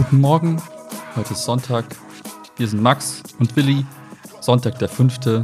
Guten Morgen, heute ist Sonntag. Wir sind Max und Willi. Sonntag, der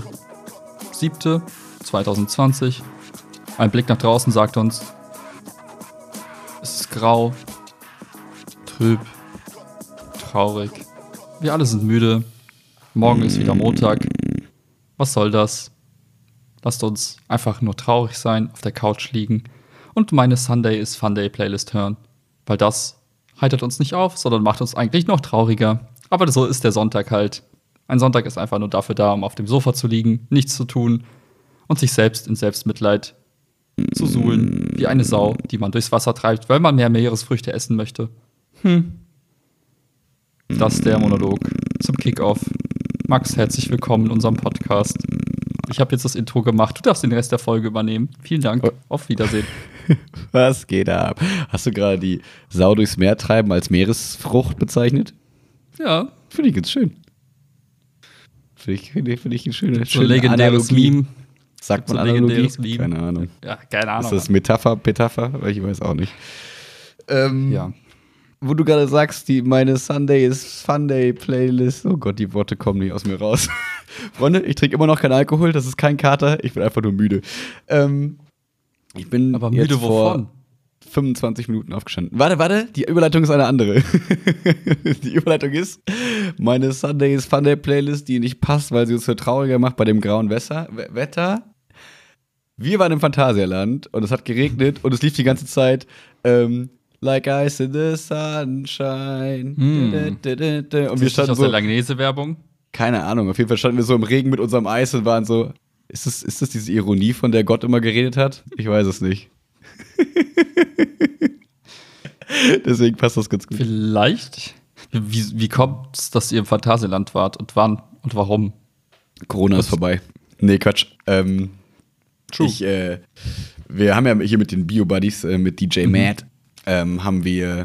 5.7.2020. Ein Blick nach draußen sagt uns, es ist grau, trüb, traurig. Wir alle sind müde. Morgen ist wieder Montag. Was soll das? Lasst uns einfach nur traurig sein, auf der Couch liegen und meine Sunday is Funday Playlist hören. Weil das heitert uns nicht auf, sondern macht uns eigentlich noch trauriger. Aber so ist der Sonntag halt. Ein Sonntag ist einfach nur dafür da, um auf dem Sofa zu liegen, nichts zu tun und sich selbst in Selbstmitleid zu suhlen, wie eine Sau, die man durchs Wasser treibt, weil man mehr Meeresfrüchte essen möchte. Das ist der Monolog zum Kickoff. Max, herzlich willkommen in unserem Podcast. Ich habe jetzt das Intro gemacht. Du darfst den Rest der Folge übernehmen. Vielen Dank. Auf Wiedersehen. Was geht ab? Hast du gerade die Sau durchs Meer treiben als Meeresfrucht bezeichnet? Ja. Finde ich ganz schön. Finde ich ein schönes So ein legendäres Meme. Sagt man so ein Analogie? legendäres Meme. Keine Ahnung. Ja, keine Ahnung. Ist das Metapher, Petapher? Ich weiß auch nicht. Ja. Wo du gerade sagst, meine Sunday is Funday Playlist. Oh Gott, die Worte kommen nicht aus mir raus. Freunde, ich trinke immer noch keinen Alkohol, das ist kein Kater, ich bin einfach nur müde. Ich bin Aber müde jetzt wovon? vor 25 Minuten aufgestanden. Warte, die Überleitung ist eine andere. Die Überleitung ist meine Sunday is Funday Playlist, die nicht passt, weil sie uns so trauriger macht bei dem grauen Wetter. Wir waren im Phantasialand und es hat geregnet und es lief die ganze Zeit Like Ice in the Sunshine. Und wir standen aus so, der Langnese-Werbung? keine Ahnung, auf jeden Fall standen wir so im Regen mit unserem Eis und waren so, ist das diese Ironie, von der Gott immer geredet hat? Ich weiß es nicht. Deswegen passt das ganz gut. Vielleicht. Wie kommt es, dass ihr im Phantasialand wart und wann und warum? Corona ist vorbei. Nee, Quatsch. True. Wir haben ja hier mit den Bio-Buddies, mit DJ Matt, haben wir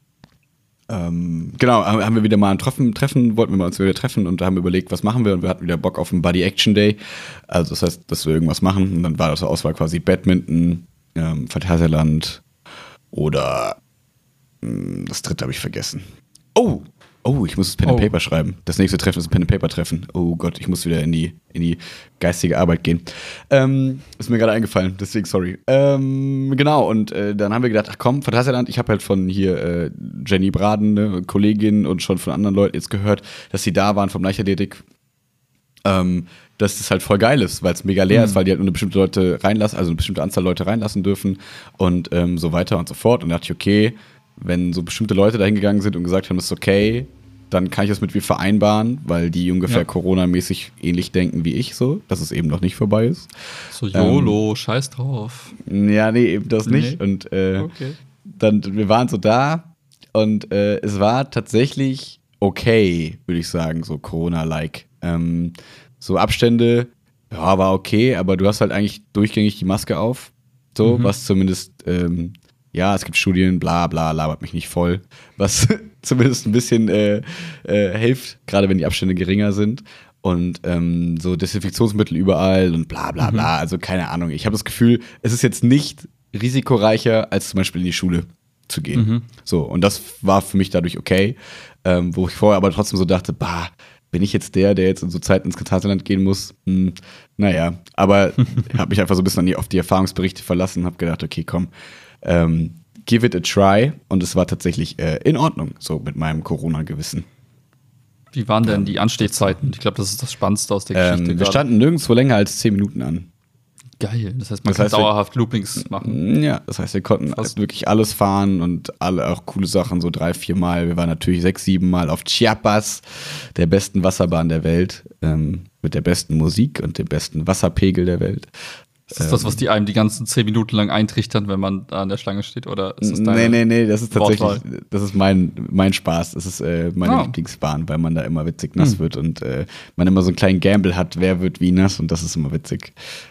wieder mal ein Treffen, wollten wir uns wieder treffen und haben überlegt, was machen wir, und wir hatten wieder Bock auf einen Buddy-Action-Day. Also das heißt, dass wir irgendwas machen, und dann war das zur Auswahl quasi Badminton, Phantasialand oder das dritte habe ich vergessen. Oh, ich muss das Pen and Paper schreiben. Das nächste Treffen ist ein Pen and Paper Treffen. Oh Gott, ich muss wieder in die geistige Arbeit gehen. Ist mir gerade eingefallen, deswegen sorry. Genau, und dann haben wir gedacht, ach komm, Phantasialand, ich habe halt von hier Jenny Braden, ne, Kollegin, und schon von anderen Leuten jetzt gehört, dass sie da waren vom Leichtathletik. Dass das halt voll geil ist, weil es mega leer ist, weil die halt nur eine bestimmte Leute reinlassen, also eine bestimmte Anzahl Leute reinlassen dürfen und so weiter und so fort. Und da dachte ich, okay, wenn so bestimmte Leute da hingegangen sind und gesagt haben, das ist okay, dann kann ich das mit mir vereinbaren, weil die ungefähr Corona-mäßig ähnlich denken wie ich, so, dass es eben noch nicht vorbei ist. So YOLO, scheiß drauf. Ja, nee, eben das nicht. Und Okay. dann, wir waren so da und es war tatsächlich okay, würde ich sagen, so Corona-like. So Abstände, ja, war okay, aber du hast halt eigentlich durchgängig die Maske auf, so, was zumindest es gibt Studien, bla bla, labert mich nicht voll, was zumindest ein bisschen hilft, gerade wenn die Abstände geringer sind. Und so Desinfektionsmittel überall und bla bla bla, also keine Ahnung. Ich habe das Gefühl, es ist jetzt nicht risikoreicher, als zum Beispiel in die Schule zu gehen. So, und das war für mich dadurch okay, wo ich vorher aber trotzdem so dachte, bin ich jetzt der jetzt in so Zeiten ins Phantasialand gehen muss? Naja, aber habe mich einfach so ein bisschen auf die Erfahrungsberichte verlassen und habe gedacht, okay, komm, give it a try, und es war tatsächlich in Ordnung, so mit meinem Corona-Gewissen. Wie waren denn die Anstehzeiten? Ich glaube, das ist das Spannendste aus der Geschichte. Wir gerade. standen nirgendwo länger als 10 Minuten an. Geil. Das heißt, man kann dauerhaft Loopings machen. Ja, das heißt, wir konnten wirklich alles fahren und alle auch coole Sachen, so 3-4 Mal. Wir waren natürlich 6-7 Mal auf Chiapas, der besten Wasserbahn der Welt, mit der besten Musik und dem besten Wasserpegel der Welt. Ist das was die einem die ganzen 10 Minuten lang eintrichtern, wenn man da an der Schlange steht? Oder ist das Nee, das ist tatsächlich, Wortwahl? das ist mein Spaß. Das ist meine Lieblingsbahn, weil man da immer witzig nass wird und man immer so einen kleinen Gamble hat, wer wird wie nass, und das ist immer witzig.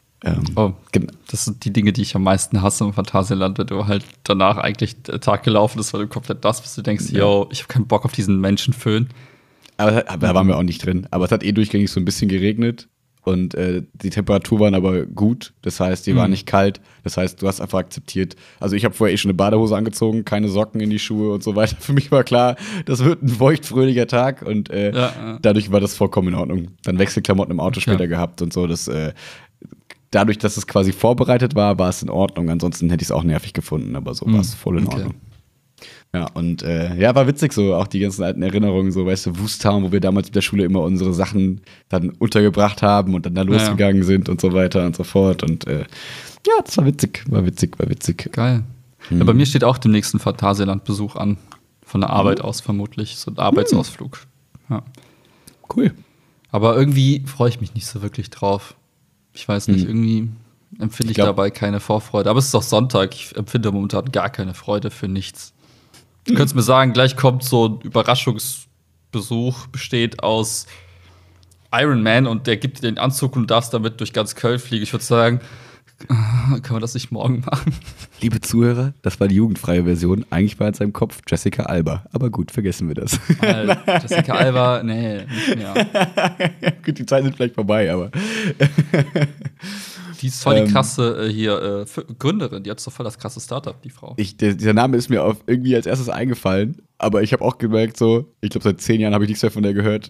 Das sind die Dinge, die ich am meisten hasse im Phantasialand, wenn du halt danach eigentlich der Tag gelaufen ist, weil du komplett nass bist. Du denkst, yo, ich habe keinen Bock auf diesen Menschenföhn. Aber da waren wir auch nicht drin. Aber es hat durchgängig so ein bisschen geregnet. und die Temperaturen waren aber gut. Das heißt, die waren nicht kalt. Das heißt, du hast einfach akzeptiert. Also ich habe vorher schon eine Badehose angezogen, keine Socken in die Schuhe und so weiter. Für mich war klar, das wird ein feuchtfröhlicher Tag und dadurch war das vollkommen in Ordnung. Dann Wechselklamotten im Auto später gehabt und so. Dadurch, dass es quasi vorbereitet war, war es in Ordnung. Ansonsten hätte ich es auch nervig gefunden, aber so war es voll in Ordnung. Ja, und war witzig so, auch die ganzen alten Erinnerungen, so, weißt du, Wusttown, wo wir damals mit der Schule immer unsere Sachen dann untergebracht haben und dann da losgegangen sind und so weiter und so fort. Und das war witzig. Geil. Ja, bei mir steht auch demnächst ein Phantasialand-Besuch an. Von der Arbeit aus vermutlich, so ein Arbeitsausflug. Ja. Cool. Aber irgendwie freue ich mich nicht so wirklich drauf. Ich weiß nicht, irgendwie empfinde ich dabei keine Vorfreude. Aber es ist auch Sonntag, ich empfinde momentan gar keine Freude für nichts. Du könntest mir sagen, gleich kommt so ein Überraschungsbesuch, besteht aus Iron Man und der gibt dir den Anzug und du darfst damit durch ganz Köln fliegen. Ich würde sagen, kann man das nicht morgen machen? Liebe Zuhörer, das war die jugendfreie Version. Eigentlich war in seinem Kopf Jessica Alba. Aber gut, vergessen wir das. Jessica Alba, nee, nicht mehr. Gut, die Zeiten sind vielleicht vorbei, aber die ist voll die krasse Gründerin. Die hat so voll das krasse Startup, die Frau. Dieser Name ist mir irgendwie als erstes eingefallen. Aber ich habe auch gemerkt, so, ich glaube, seit 10 Jahren habe ich nichts mehr von der gehört.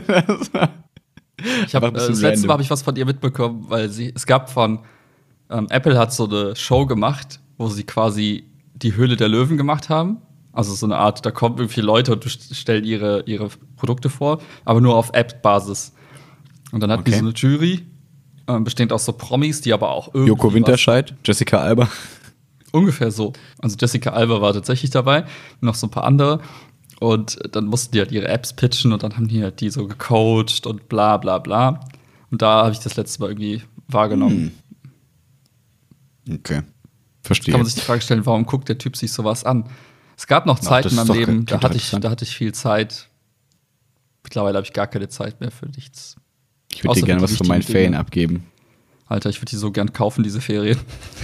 Das letzte Mal habe ich was von ihr mitbekommen, weil es gab von Apple hat so eine Show gemacht, wo sie quasi die Höhle der Löwen gemacht haben. Also so eine Art, da kommen irgendwie Leute und stellen ihre Produkte vor, aber nur auf App-Basis. Und dann hatten die so eine Jury, bestehend aus so Promis, die aber auch irgendwie Joko Winterscheid, Jessica Alba. Ungefähr so. Also Jessica Alba war tatsächlich dabei, noch so ein paar andere. Und dann mussten die halt ihre Apps pitchen und dann haben die halt die so gecoacht und bla bla bla. Und da habe ich das letzte Mal irgendwie wahrgenommen. Okay, verstehe. Kann man sich die Frage stellen, warum guckt der Typ sich sowas an? Es gab noch Zeiten in meinem Leben, da hatte ich viel Zeit. Mittlerweile habe ich gar keine Zeit mehr für nichts. Ich würde dir gerne was von meinen Ferien abgeben. Alter, ich würde die so gern kaufen, diese Ferien.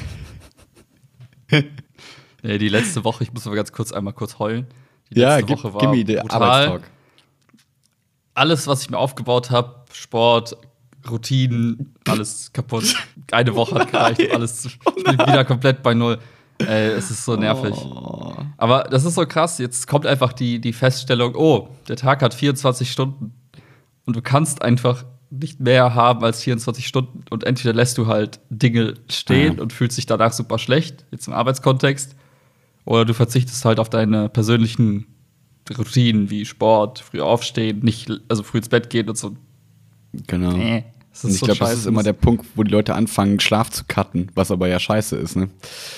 Nee, die letzte Woche, ich muss aber einmal kurz heulen. Die letzte Woche war brutal. Alles, was ich mir aufgebaut habe, Sport, Routinen, alles kaputt. Eine Woche hat gereicht, alles wieder komplett bei Null. Es ist so nervig. Aber das ist so krass, jetzt kommt einfach die Feststellung, der Tag hat 24 Stunden und du kannst einfach nicht mehr haben als 24 Stunden und entweder lässt du halt Dinge stehen und fühlst dich danach super schlecht, jetzt im Arbeitskontext, oder du verzichtest halt auf deine persönlichen Routinen wie Sport, früh aufstehen, also früh ins Bett gehen und so. Genau. Und ich glaube, das ist immer der Punkt, wo die Leute anfangen, Schlaf zu cutten, was aber ja scheiße ist, ne?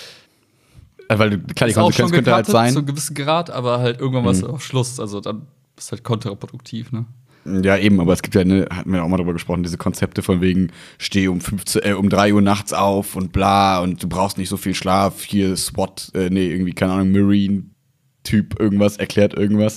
Weil klar, die Konsequenz könnte halt sein. Zu einem gewissen Grad, aber halt irgendwann war es auch Schluss. Also dann ist halt kontraproduktiv, ne? Ja, eben, aber es gibt ja, hatten wir auch mal drüber gesprochen, diese Konzepte von wegen, steh um 3 Uhr nachts auf und bla und du brauchst nicht so viel Schlaf, hier SWAT, irgendwie, keine Ahnung, Marine-Typ irgendwas, erklärt irgendwas.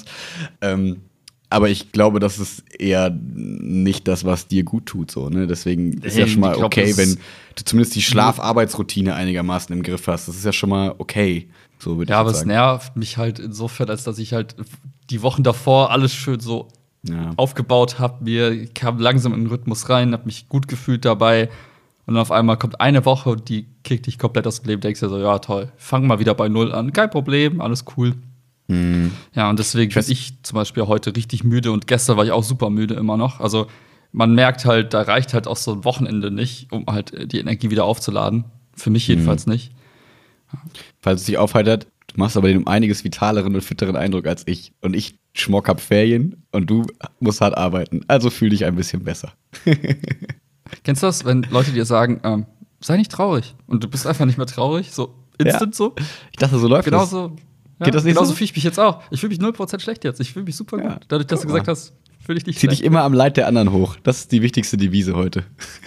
Aber ich glaube, das ist eher nicht das, was dir gut tut, so, ne? Deswegen ist ja schon mal okay, wenn du zumindest die Schlaf-Arbeitsroutine einigermaßen im Griff hast. Das ist ja schon mal okay, so würde ich sagen. Ja, aber es nervt mich halt insofern, als dass ich halt die Wochen davor alles schön so aufgebaut habe. Mir kam langsam in den Rhythmus rein, habe mich gut gefühlt dabei. Und dann auf einmal kommt eine Woche und die kriegt dich komplett aus dem Leben. Denkst du so, ja, toll, fang mal wieder bei Null an. Kein Problem, alles cool. Ja, und deswegen bin ich zum Beispiel heute richtig müde und gestern war ich auch super müde immer noch. Also man merkt halt, da reicht halt auch so ein Wochenende nicht, um halt die Energie wieder aufzuladen. Für mich jedenfalls nicht. Falls es dich aufheitert, du machst aber den um einiges vitaleren und fitteren Eindruck als ich. Und ich schmock hab Ferien und du musst hart arbeiten. Also fühl dich ein bisschen besser. Kennst du das, wenn Leute dir sagen, sei nicht traurig und du bist einfach nicht mehr traurig? So instant so? Ich dachte, so läuft das. Geht das nicht genauso fühle ich mich jetzt auch. Ich fühle mich 0% schlecht jetzt. Ich fühle mich super gut. Dadurch, dass du gesagt hast, fühle ich dich schlecht. Zieh dich immer am Leid der anderen hoch. Das ist die wichtigste Devise heute.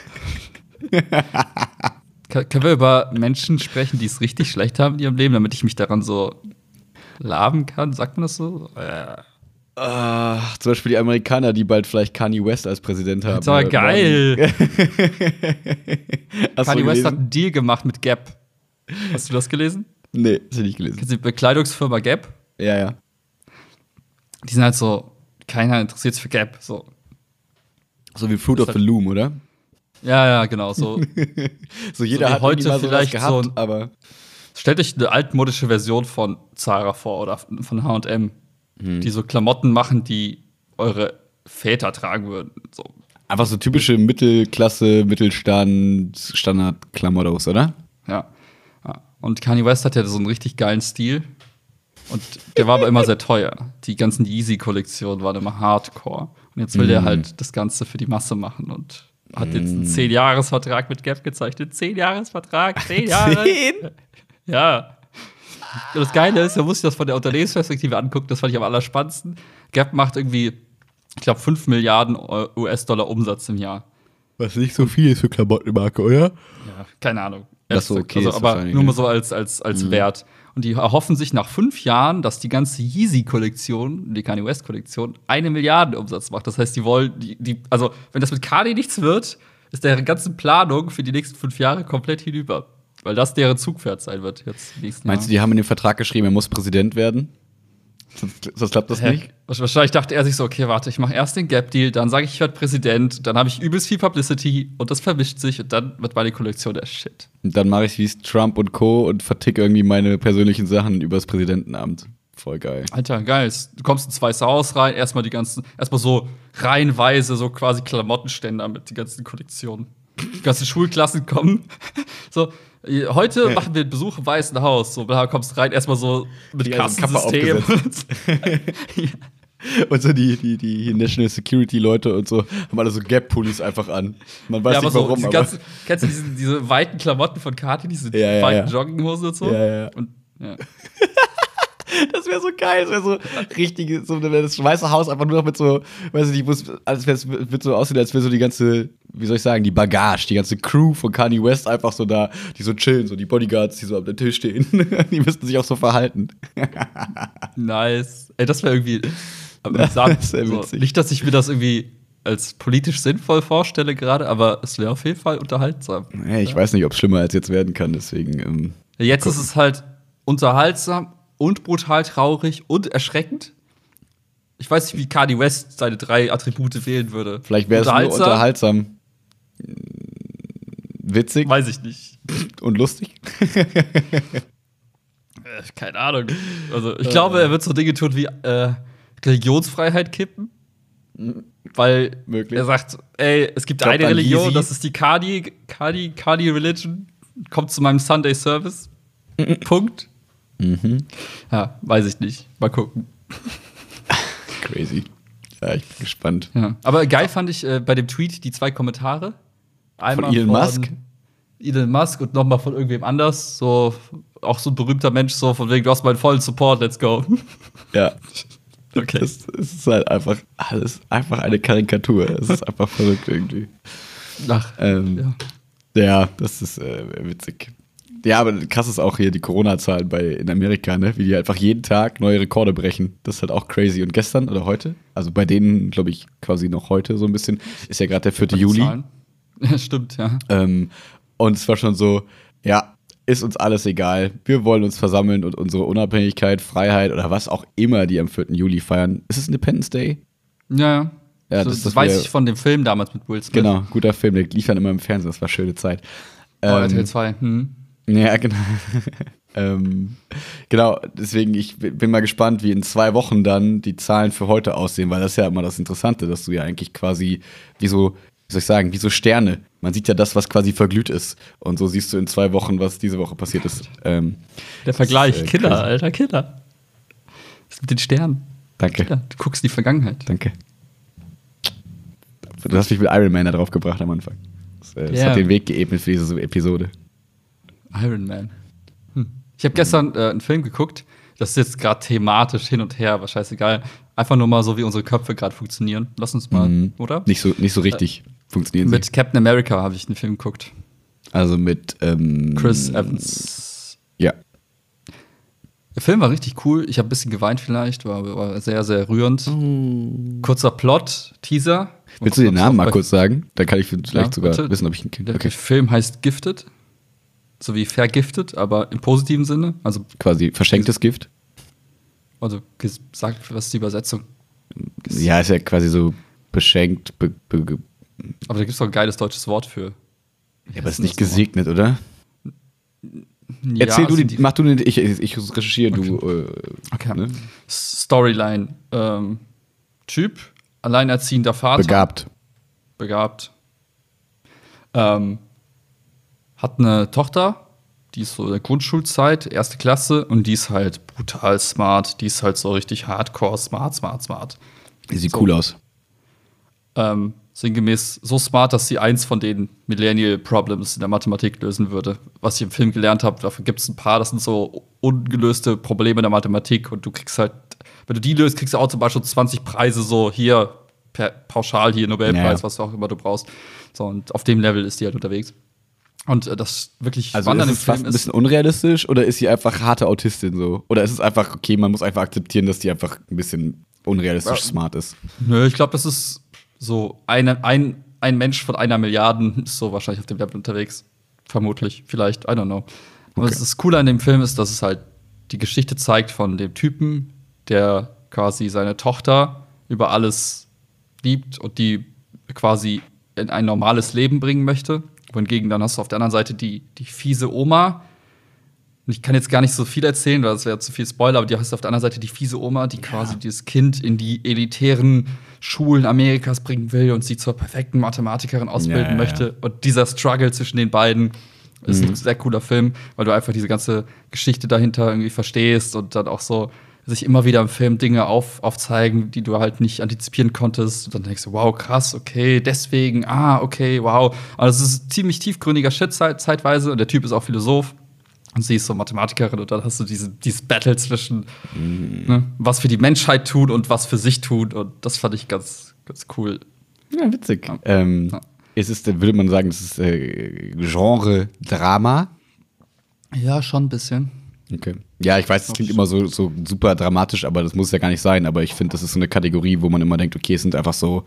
Können wir über Menschen sprechen, die es richtig schlecht haben in ihrem Leben, damit ich mich daran so laben kann? Sagt man das so? Zum Beispiel die Amerikaner, die bald vielleicht Kanye West als Präsident haben. Das ist aber geil. Kanye West hat einen Deal gemacht mit Gap. Hast du das gelesen? Nee, das hab ich nicht gelesen. Kennst du die Bekleidungsfirma Gap? Ja. Die sind halt so, keiner interessiert sich für Gap. So wie Fruit of the Loom, oder? Ja, genau, so. So jeder wie hat heute irgendwie mal sowas vielleicht gehabt, so ein- aber Stellt euch eine altmodische Version von Zara vor oder von H&M, die so Klamotten machen, die eure Väter tragen würden. So. einfach so typische Mittelklasse, Mittelstand, Standard-Klamottos, oder? Ja. Ja. Und Kanye West hat ja so einen richtig geilen Stil. Und der war aber immer sehr teuer. Die ganzen Yeezy-Kollektionen waren immer Hardcore. Und jetzt will der halt das Ganze für die Masse machen und hat jetzt einen 10-Jahres-Vertrag mit Gap gezeichnet. 10-Jahres-Vertrag, 10 Jahre. 10? Ja. Und das Geile ist, man muss sich das von der Unternehmensperspektive angucken, das fand ich am allerspannendsten. Gap macht irgendwie, ich glaube, 5 Milliarden US-Dollar Umsatz im Jahr. Was nicht so viel ist für Klamottenmarke, oder? Ja, keine Ahnung. Das so okay also, ist aber wahrscheinlich, nur ne? mal so als Wert. Und die erhoffen sich nach 5 Jahren, dass die ganze Yeezy-Kollektion, die Kanye West-Kollektion, 1 Milliarde Umsatz macht. Das heißt, die wollen, also, wenn das mit Kanye nichts wird, ist deren ganze Planung für die nächsten 5 Jahre komplett hinüber. Weil das deren Zugpferd sein wird jetzt die nächsten Meinst du, Jahre. die haben in dem Vertrag geschrieben, er muss Präsident werden? Sonst klappt das nicht? Wahrscheinlich dachte er sich so, okay, warte, ich mache erst den Gap-Deal, dann sage ich werde Präsident, dann habe ich übelst viel Publicity und das vermischt sich und dann wird meine Kollektion der Shit. Und dann mache ich wie Trump und Co. und verticke irgendwie meine persönlichen Sachen übers Präsidentenamt. Voll geil. Alter, geil. Du kommst ins Weiße Haus rein, erstmal so reihenweise so quasi Klamottenständer mit die ganzen Kollektionen. Die ganzen Schulklassen kommen. So, heute machen wir einen Besuch im Weißen Haus. So, da kommst rein, erstmal so mit Die ganze Kappe Kassensystem. Und so die National Security Leute und so haben alle so Gap-Pullis einfach an. Man weiß Ja, aber nicht so, warum, diese aber ganzen, kennst du diese weiten Klamotten von Kati, diese Ja, weiten ja. Jogginghosen und so? Ja. Und, ja. das wäre so geil. Das wäre so richtig, so das Weiße Haus einfach nur noch mit so, weiß ich nicht, als wird so aussehen, als wäre so die ganze, wie soll ich sagen, die Bagage, die ganze Crew von Kanye West einfach so da, die so chillen, so die Bodyguards, die so am Tisch stehen. Die müssten sich auch so verhalten. Nice. Ey, das wäre irgendwie Das wär so. witzig. Nicht, dass ich mir das irgendwie als politisch sinnvoll vorstelle gerade, aber es wäre auf jeden Fall unterhaltsam. Ja, ich weiß nicht, ob es schlimmer als jetzt werden kann, deswegen. Jetzt ist es halt unterhaltsam und brutal traurig und erschreckend. Ich weiß nicht, wie Kanye West seine 3 Attribute wählen würde. Vielleicht wäre es nur unterhaltsam. Witzig Weiß ich nicht. und lustig. Keine Ahnung. Also, ich glaube, er wird so Dinge tun wie Religionsfreiheit kippen. Weil Möglich. er sagt, ey, es gibt Glaubt eine an Religion, Yeezy. das ist die Kanye Religion. Kommt zu meinem Sunday Service. Punkt. Ja, weiß ich nicht. Mal gucken. Crazy. Ja, ich bin gespannt. Ja. Aber geil fand ich bei dem Tweet die 2 Kommentare. Einmal Von Elon Musk? Elon Musk und nochmal von irgendwem anders. So, auch so ein berühmter Mensch, so von wegen, du hast meinen vollen Support, let's go. Ja. Okay. Es ist halt einfach alles einfach eine Karikatur. Es ist einfach verrückt irgendwie. Ach, ja. Ja, das ist witzig. Ja, aber krass ist auch hier die Corona-Zahlen in Amerika, ne? Wie die einfach jeden Tag neue Rekorde brechen. Das ist halt auch crazy. Und gestern oder heute, also bei denen, glaube ich, quasi noch heute so ein bisschen, ist ja gerade der 4. Juli. Zahlen. Ja, stimmt, ja. Und es war schon so, ja, ist uns alles egal. Wir wollen uns versammeln und unsere Unabhängigkeit, Freiheit oder was auch immer die am 4. Juli feiern. Ist es Independence Day? Ja. Ja, das weiß ich von dem Film damals mit Will Smith. Genau, guter Film. Der lief dann immer im Fernsehen. Das war schöne Zeit. RTL 2. Ja, genau. Genau, deswegen, ich bin mal gespannt, wie in 2 Wochen dann die Zahlen für heute aussehen, weil das ist ja immer das Interessante, dass du ja eigentlich quasi wie so Sterne. Man sieht ja das, was quasi verglüht ist. Und so siehst du in 2 Wochen, was diese Woche passiert ist. Der Vergleich, ist, Killer, crazy. Alter, Killer. Das mit den Sternen. Danke. Killer. Du guckst in die Vergangenheit. Danke. Du hast mich mit Iron Man da drauf gebracht am Anfang. Das Ja. hat den Weg geebnet für diese Episode. Iron Man. Ich habe gestern einen Film geguckt. Das ist jetzt gerade thematisch hin und her, aber scheißegal. Einfach nur mal so, wie unsere Köpfe gerade funktionieren. Lass uns mal, oder? Nicht so richtig funktionieren sie. Mit Captain America habe ich einen Film geguckt. Also mit Chris Evans. Ja. Der Film war richtig cool. Ich habe ein bisschen geweint vielleicht. War sehr, sehr rührend. Kurzer Plot, Teaser. Willst du den Namen mal kurz sagen? Dann kann ich vielleicht sogar bitte. wissen, ob ich ihn kenne. Der Okay. Film heißt Gifted. So wie vergiftet, aber im positiven Sinne. Also Quasi verschenktes Gift. Sagt, was ist die Übersetzung? Ja, ist ja quasi so beschenkt, Aber da gibt es doch ein geiles deutsches Wort für. Ja, aber ist nicht gesegnet, oder? Ja, Erzähl du also mach du den, ich recherchiere, Okay. du. Okay. Ne? Storyline. Typ, alleinerziehender Vater. Begabt. Hat eine Tochter, die ist so in der Grundschulzeit, 1. Klasse, und die ist halt brutal smart. Die ist halt so richtig hardcore, smart. Die sieht So. cool aus. Sinngemäß so smart, dass sie eins von den Millennial Problems in der Mathematik lösen würde. Was ich im Film gelernt habe, dafür gibt es ein paar, das sind so ungelöste Probleme in der Mathematik. Und du kriegst halt, wenn du die löst, kriegst du automatisch schon 20 Preise, so hier, pauschal hier, Nobelpreis, Ja. was auch immer du brauchst. So, und auf dem Level ist die halt unterwegs. Und das wirklich Also Wandern ist im es fast Film ein bisschen unrealistisch oder ist sie einfach harte Autistin so? Oder ist es einfach, okay, man muss einfach akzeptieren, dass die einfach ein bisschen unrealistisch smart ist? Nö, ich glaube, das ist so ein Mensch von 1 Milliarde ist so wahrscheinlich auf dem Level unterwegs. Vermutlich, vielleicht, I don't know. Aber Okay. das Coole an dem Film ist, dass es halt die Geschichte zeigt von dem Typen, der quasi seine Tochter über alles liebt und die quasi in ein normales Leben bringen möchte. Wohingegen dann hast du auf der anderen Seite die fiese Oma. Und ich kann jetzt gar nicht so viel erzählen, weil das wäre zu viel Spoiler, aber die hast auf der anderen Seite die fiese Oma, die quasi dieses Kind in die elitären Schulen Amerikas bringen will und sie zur perfekten Mathematikerin ausbilden Ja. möchte. Und dieser Struggle zwischen den beiden ist ein sehr cooler Film, weil du einfach diese ganze Geschichte dahinter irgendwie verstehst und dann auch so sich immer wieder im Film Dinge aufzeigen, die du halt nicht antizipieren konntest. Und dann denkst du, wow, krass, okay, deswegen, okay, wow. Also es ist ziemlich tiefgründiger Shit zeitweise und der Typ ist auch Philosoph. Und sie ist so Mathematikerin und dann hast du dieses Battle zwischen, ne, was für die Menschheit tut und was für sich tut. Und das fand ich ganz, ganz cool. Ja, witzig. Ja. Würde man sagen, das ist Genre Drama? Ja, schon ein bisschen. Okay. Ja, ich weiß, es klingt immer so super dramatisch, aber das muss ja gar nicht sein. Aber ich finde, das ist so eine Kategorie, wo man immer denkt, okay, es sind einfach so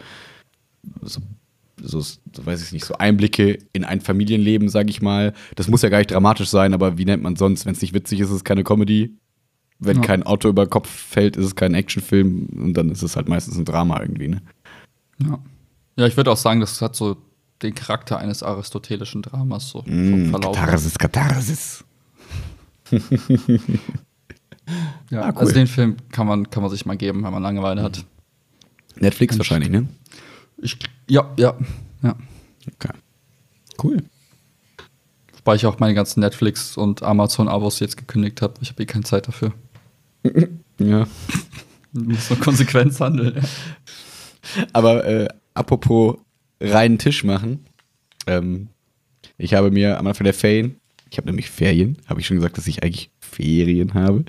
weiß ich nicht, so Einblicke in ein Familienleben, sage ich mal. Das muss ja gar nicht dramatisch sein, aber wie nennt man sonst? Wenn es nicht witzig ist, ist es keine Comedy. Wenn kein Auto über den Kopf fällt, ist es kein Actionfilm. Und dann ist es halt meistens ein Drama irgendwie, ne? Ja, ich würde auch sagen, das hat so den Charakter eines aristotelischen Dramas so vom Verlauf. Katharsis. Ja, cool. also den Film kann man sich mal geben, wenn man Langeweile hat. Netflix wahrscheinlich, ne? Ja. Okay. Cool. Wobei ich auch meine ganzen Netflix- und Amazon-Abos jetzt gekündigt habe. Ich habe keine Zeit dafür. Ja. Du musst so konsequent handeln. Ja. Aber apropos reinen Tisch machen. Ich habe mir am Anfang der Ferien, ich habe nämlich Ferien, habe ich schon gesagt, dass ich eigentlich Ferien habe.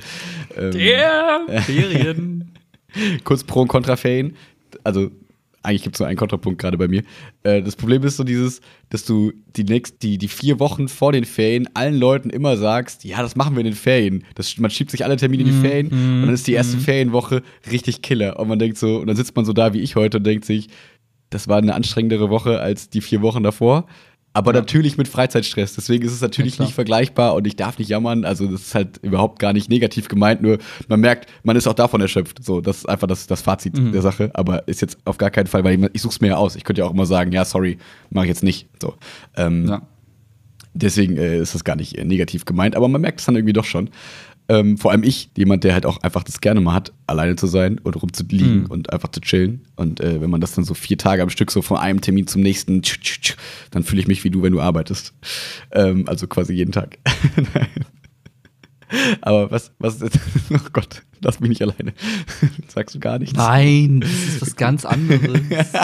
Ferien. Kurz Pro- und Kontra-Ferien. Also eigentlich gibt es nur einen Kontrapunkt gerade bei mir. Das Problem ist so dass du die 4 Wochen vor den Ferien allen Leuten immer sagst, ja, das machen wir in den Ferien. Man schiebt sich alle Termine in die Ferien und dann ist die erste Ferienwoche richtig Killer. Und man denkt so, und dann sitzt man so da wie ich heute und denkt sich, das war eine anstrengendere Woche als die 4 Wochen davor. Aber natürlich mit Freizeitstress. Deswegen ist es natürlich klar. nicht vergleichbar und ich darf nicht jammern. Also, das ist halt überhaupt gar nicht negativ gemeint. Nur man merkt, man ist auch davon erschöpft. So, das ist einfach das Fazit der Sache. Aber ist jetzt auf gar keinen Fall, weil ich suche es mir ja aus. Ich könnte ja auch immer sagen, ja, sorry, mache ich jetzt nicht. So. Deswegen ist das gar nicht negativ gemeint. Aber man merkt es dann irgendwie doch schon. Vor allem ich, jemand, der halt auch einfach das gerne mal hat, alleine zu sein und rumzuliegen und einfach zu chillen. Und wenn man das dann so 4 Tage am Stück so von einem Termin zum nächsten, dann fühle ich mich wie du, wenn du arbeitest. Also quasi jeden Tag. Nein. Aber was ist jetzt? Oh Gott, lass mich nicht alleine. Sagst du gar nichts? Nein, das ist was ganz anderes.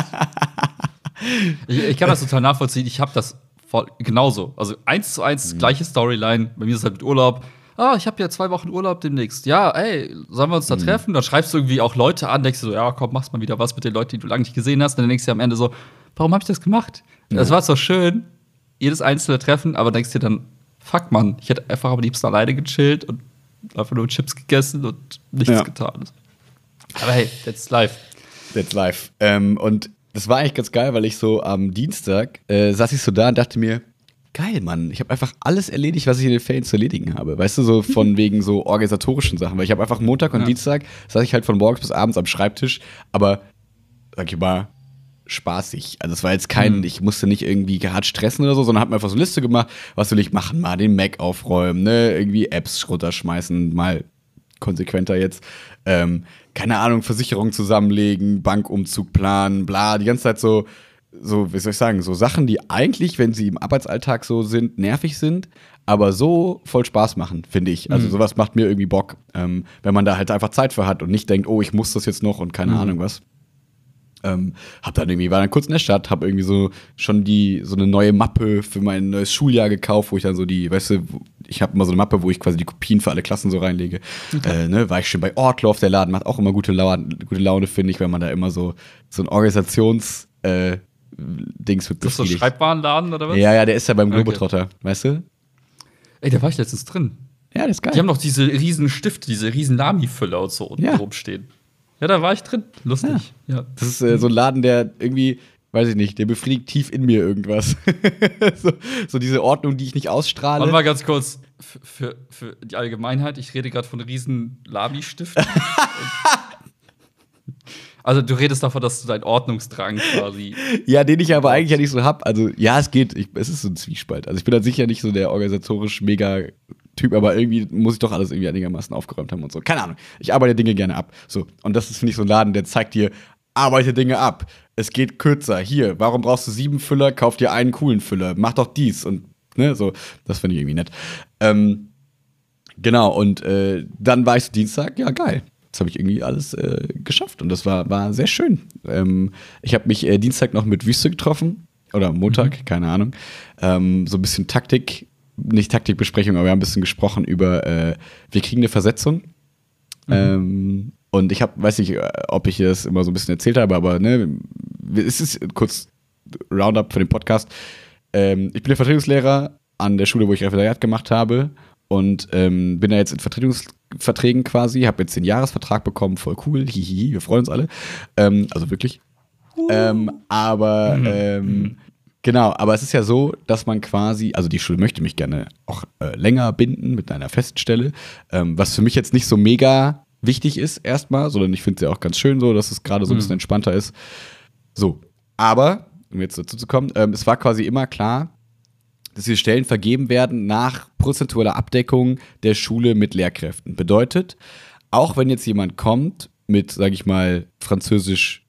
ich kann das total nachvollziehen. Ich habe das genauso. Also 1:1 gleiche Storyline. Bei mir ist es halt mit Urlaub. Ich habe ja 2 Wochen Urlaub demnächst. Ja, ey, sollen wir uns da treffen? Dann schreibst du irgendwie auch Leute an, denkst du so, ja, komm, machst mal wieder was mit den Leuten, die du lange nicht gesehen hast. Und dann denkst du am Ende so, warum habe ich das gemacht? Das war so schön, jedes einzelne Treffen, aber denkst dir dann, fuck, Mann, ich hätte einfach am liebsten alleine gechillt und einfach nur Chips gegessen und nichts getan. Aber hey, that's life. That's life. Und das war eigentlich ganz geil, weil ich so am Dienstag saß ich so da und dachte mir, geil, Mann, ich habe einfach alles erledigt, was ich in den Ferien zu erledigen habe. Weißt du, so von wegen so organisatorischen Sachen. Weil ich habe einfach Montag und Dienstag saß ich halt von morgens bis abends am Schreibtisch, aber, sag ich mal, spaßig. Also es war jetzt kein, ich musste nicht irgendwie hart stressen oder so, sondern hab mir einfach so eine Liste gemacht, was will ich machen? Mal den Mac aufräumen, ne? Irgendwie Apps runterschmeißen, mal konsequenter jetzt. Keine Ahnung, Versicherung zusammenlegen, Bankumzug planen, bla, die ganze Zeit so, wie soll ich sagen, so Sachen, die eigentlich, wenn sie im Arbeitsalltag so sind, nervig sind, aber so voll Spaß machen, finde ich. Also sowas macht mir irgendwie Bock, wenn man da halt einfach Zeit für hat und nicht denkt, oh, ich muss das jetzt noch und keine Ahnung was. War dann kurz in der Stadt, hab irgendwie so schon so eine neue Mappe für mein neues Schuljahr gekauft, wo ich dann so ich habe immer so eine Mappe, wo ich quasi die Kopien für alle Klassen so reinlege. Okay. War ich schon bei Ortloff, der Laden macht auch immer gute Laune, finde ich, wenn man da immer so ein Organisations Dings wird befriedigt. Ist das so ein Schreibwarenladen oder was? Ja, der ist ja beim Globetrotter, weißt du? Ey, da war ich letztens drin. Ja, das ist geil. Die haben noch diese riesen Stifte, diese riesen Lami-Füller und so unten rumstehen. Ja, da war ich drin. Lustig. Ja. Das ist so ein Laden, der irgendwie, weiß ich nicht, der befriedigt tief in mir irgendwas. so diese Ordnung, die ich nicht ausstrahle. Warte mal ganz kurz. Für die Allgemeinheit, ich rede gerade von riesen Lami-Stiften. Also du redest davon, dass du deinen Ordnungsdrang quasi. Ja, den ich aber eigentlich ja nicht so hab. Also ja, es geht. Es ist so ein Zwiespalt. Also ich bin dann sicher nicht so der organisatorisch mega Typ, aber irgendwie muss ich doch alles irgendwie einigermaßen aufgeräumt haben und so. Keine Ahnung. Ich arbeite Dinge gerne ab. So. Und das ist, finde ich, so ein Laden, der zeigt dir, arbeite Dinge ab. Es geht kürzer. Hier, warum brauchst du 7 Füller? Kauf dir einen coolen Füller. Mach doch dies. Und ne, so. Das finde ich irgendwie nett. Genau. Und dann war ich so Dienstag. Ja, geil. Das habe ich irgendwie alles geschafft und das war sehr schön. Ich habe mich Dienstag noch mit Wüste getroffen oder Montag, keine Ahnung. So ein bisschen nicht Taktikbesprechung, aber wir haben ein bisschen gesprochen über, wir kriegen eine Versetzung. Und ich weiß nicht, ob ich das immer so ein bisschen erzählt habe, aber ne, es ist kurz Roundup für den Podcast. Ich bin der Vertretungslehrer an der Schule, wo ich Referendariat gemacht habe. Und bin da jetzt in Vertretungsverträgen quasi, habe jetzt den Jahresvertrag bekommen, voll cool, hihihi, wir freuen uns alle. Also wirklich. Genau, aber es ist ja so, dass man quasi, also die Schule möchte mich gerne auch länger binden mit einer Feststelle, was für mich jetzt nicht so mega wichtig ist erstmal, sondern ich finde es ja auch ganz schön so, dass es gerade so ein bisschen entspannter ist. So, aber, um jetzt dazu zu kommen, es war quasi immer klar, dass diese Stellen vergeben werden nach prozentualer Abdeckung der Schule mit Lehrkräften. Bedeutet, auch wenn jetzt jemand kommt mit, sag ich mal, Französisch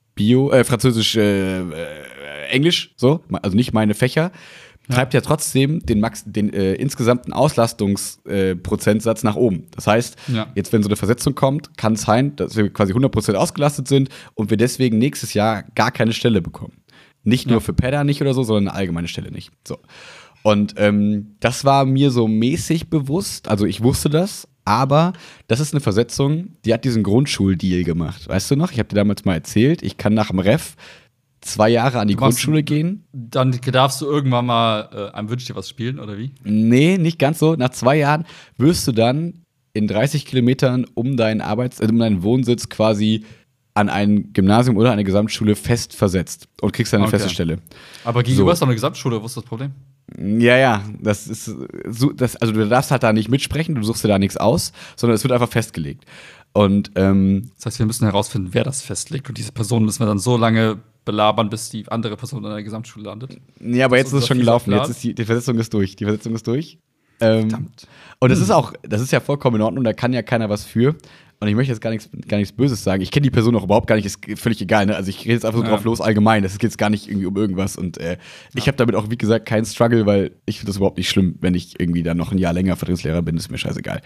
Englisch, so, also nicht meine Fächer, treibt ja trotzdem den insgesamten Auslastungsprozentsatz nach oben. Das heißt, jetzt, wenn so eine Versetzung kommt, kann es sein, dass wir quasi 100% ausgelastet sind und wir deswegen nächstes Jahr gar keine Stelle bekommen. Nicht nur für Pedda nicht oder so, sondern eine allgemeine Stelle nicht. So. Und das war mir so mäßig bewusst, also ich wusste das, aber das ist eine Versetzung, die hat diesen Grundschuldeal gemacht. Weißt du noch? Ich habe dir damals mal erzählt, ich kann nach dem Ref 2 Jahre an die Grundschule gehen. Dann darfst du irgendwann mal einem Wünsch dir was spielen, oder wie? Nee, nicht ganz so. Nach 2 Jahren wirst du dann in 30 Kilometern um deinen Wohnsitz quasi an ein Gymnasium oder eine Gesamtschule fest versetzt und kriegst dann eine feste Stelle. Aber gegenüber ist doch eine Gesamtschule, wo ist das Problem? Ja, das ist so, also du darfst halt da nicht mitsprechen, du suchst dir da nichts aus, sondern es wird einfach festgelegt. Und das heißt, wir müssen herausfinden, wer das festlegt und diese Person müssen wir dann so lange belabern, bis die andere Person in der Gesamtschule landet. Ja, aber jetzt ist es schon gelaufen. Jetzt ist die Versetzung ist durch. Verdammt. Und das ist ja vollkommen in Ordnung, da kann ja keiner was für. Und ich möchte jetzt gar nichts Böses sagen. Ich kenne die Person auch überhaupt gar nicht, ist völlig egal. Ne? Also ich rede jetzt einfach so drauf los, allgemein. Das geht jetzt gar nicht irgendwie um irgendwas. Und ich habe damit auch, wie gesagt, keinen Struggle, weil ich finde das überhaupt nicht schlimm, wenn ich irgendwie dann noch ein Jahr länger Vertretungslehrer bin, ist mir scheißegal.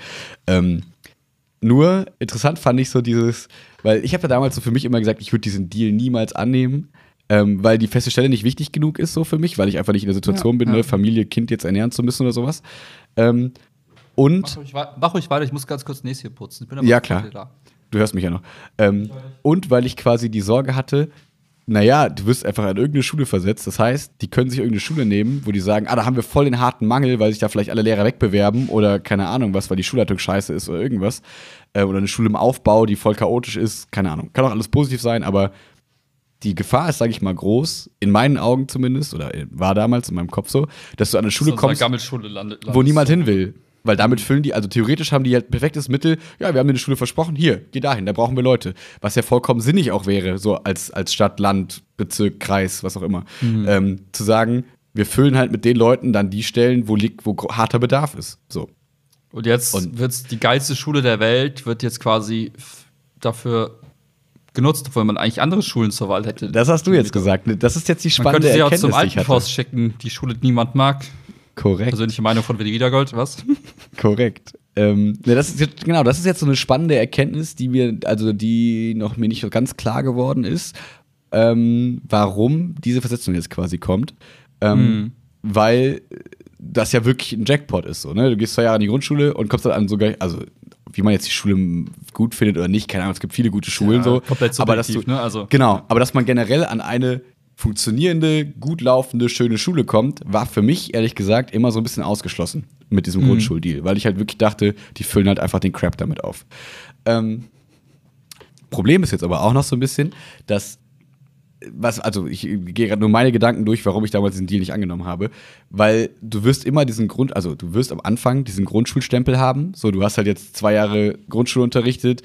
Nur interessant fand ich so weil ich habe ja damals so für mich immer gesagt, ich würde diesen Deal niemals annehmen, weil die feste Stelle nicht wichtig genug ist so für mich, weil ich einfach nicht in der Situation bin, ne, Familie, Kind jetzt ernähren zu müssen oder sowas. Und mach ruhig weiter, ich muss ganz kurz Näschen putzen. Ich bin aber ja, klar. Da. Du hörst mich ja noch. Und weil ich quasi die Sorge hatte, naja, du wirst einfach an irgendeine Schule versetzt. Das heißt, die können sich irgendeine Schule nehmen, wo die sagen, da haben wir voll den harten Mangel, weil sich da vielleicht alle Lehrer wegbewerben oder keine Ahnung was, weil die Schulleitung scheiße ist oder irgendwas. Oder eine Schule im Aufbau, die voll chaotisch ist. Keine Ahnung. Kann auch alles positiv sein, aber die Gefahr ist, sage ich mal, groß, in meinen Augen zumindest, oder war damals in meinem Kopf so, dass du an eine Schule kommst, Gammelschule landet, wo niemand hin will. Weil damit füllen die, also theoretisch haben die halt perfektes Mittel, ja, wir haben dir eine Schule versprochen, hier, geh dahin, da brauchen wir Leute. Was ja vollkommen sinnig auch wäre, so als Stadt, Land, Bezirk, Kreis, was auch immer. Zu sagen, wir füllen halt mit den Leuten dann die Stellen, wo harter Bedarf ist. So. Und jetzt wird's die geilste Schule der Welt, wird jetzt quasi dafür genutzt, obwohl man eigentlich andere Schulen zur Wahl hätte. Das hast du jetzt gesagt. Das ist jetzt die spannende Erkenntnis. Man Erkenntnis, könnte sie auch zum Altenforst schicken, die Schule, die niemand mag. Korrekt. Persönliche Meinung von Willi Wiedergold, was? Korrekt. Das ist jetzt so eine spannende Erkenntnis, die noch mir nicht so ganz klar geworden ist, warum diese Versetzung jetzt quasi kommt. Weil das ja wirklich ein Jackpot ist. So, ne? Du gehst 2 Jahre in die Grundschule und kommst dann an sogar, also wie man jetzt die Schule gut findet oder nicht, keine Ahnung, es gibt viele gute Schulen, so. Komplett subjektiv, ne? Also. Genau, aber dass man generell an eine funktionierende, gut laufende, schöne Schule kommt, war für mich, ehrlich gesagt, immer so ein bisschen ausgeschlossen mit diesem Grundschuldeal, weil ich halt wirklich dachte, die füllen halt einfach den Crap damit auf. Problem ist jetzt aber auch noch so ein bisschen, dass ich gehe gerade nur meine Gedanken durch, warum ich damals diesen Deal nicht angenommen habe, weil du wirst immer du wirst am Anfang diesen Grundschulstempel haben, so, du hast halt jetzt 2 Jahre Grundschule unterrichtet,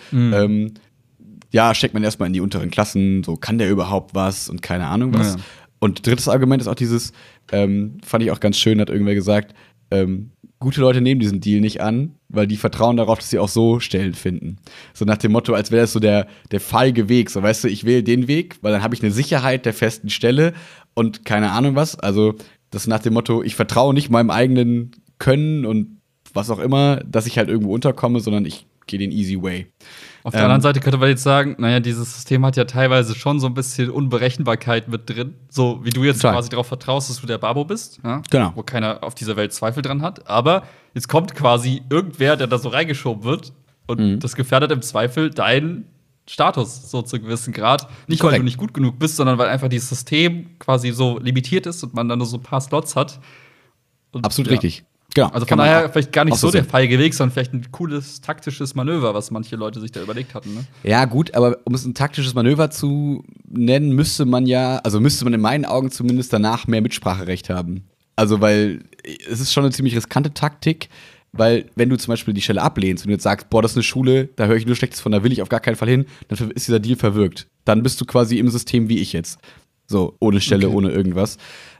ja, steckt man erstmal in die unteren Klassen, so, kann der überhaupt was und keine Ahnung was. Ja. Und drittes Argument ist auch dieses, fand ich auch ganz schön, hat irgendwer gesagt, gute Leute nehmen diesen Deal nicht an, weil die vertrauen darauf, dass sie auch so Stellen finden. So nach dem Motto, als wäre das so der feige Weg. So, weißt du, ich wähle den Weg, weil dann habe ich eine Sicherheit der festen Stelle und keine Ahnung was. Also das nach dem Motto, ich vertraue nicht meinem eigenen Können und was auch immer, dass ich halt irgendwo unterkomme, sondern ich gehe den easy way. Auf der anderen Seite könnte man jetzt sagen, naja, dieses System hat ja teilweise schon so ein bisschen Unberechenbarkeit mit drin. So wie du jetzt quasi darauf vertraust, dass du der Babo bist. Ja? Genau. Wo keiner auf dieser Welt Zweifel dran hat. Aber jetzt kommt quasi irgendwer, der da so reingeschoben wird. Und das gefährdet im Zweifel deinen Status so zu einem gewissen Grad. Nicht, weil du nicht gut genug bist, sondern weil einfach dieses System quasi so limitiert ist und man dann nur so ein paar Slots hat. Und, absolut richtig. Genau. Also von daher vielleicht gar nicht so der feige Weg, sondern vielleicht ein cooles taktisches Manöver, was manche Leute sich da überlegt hatten. Ne? Ja, gut, aber um es ein taktisches Manöver zu nennen, müsste man in meinen Augen zumindest danach mehr Mitspracherecht haben. Also, weil es ist schon eine ziemlich riskante Taktik, weil wenn du zum Beispiel die Stelle ablehnst und du jetzt sagst, boah, das ist eine Schule, da höre ich nur Schlechtes von, da will ich auf gar keinen Fall hin, dann ist dieser Deal verwirkt. Dann bist du quasi im System wie ich jetzt. So, ohne Stelle, ohne irgendwas.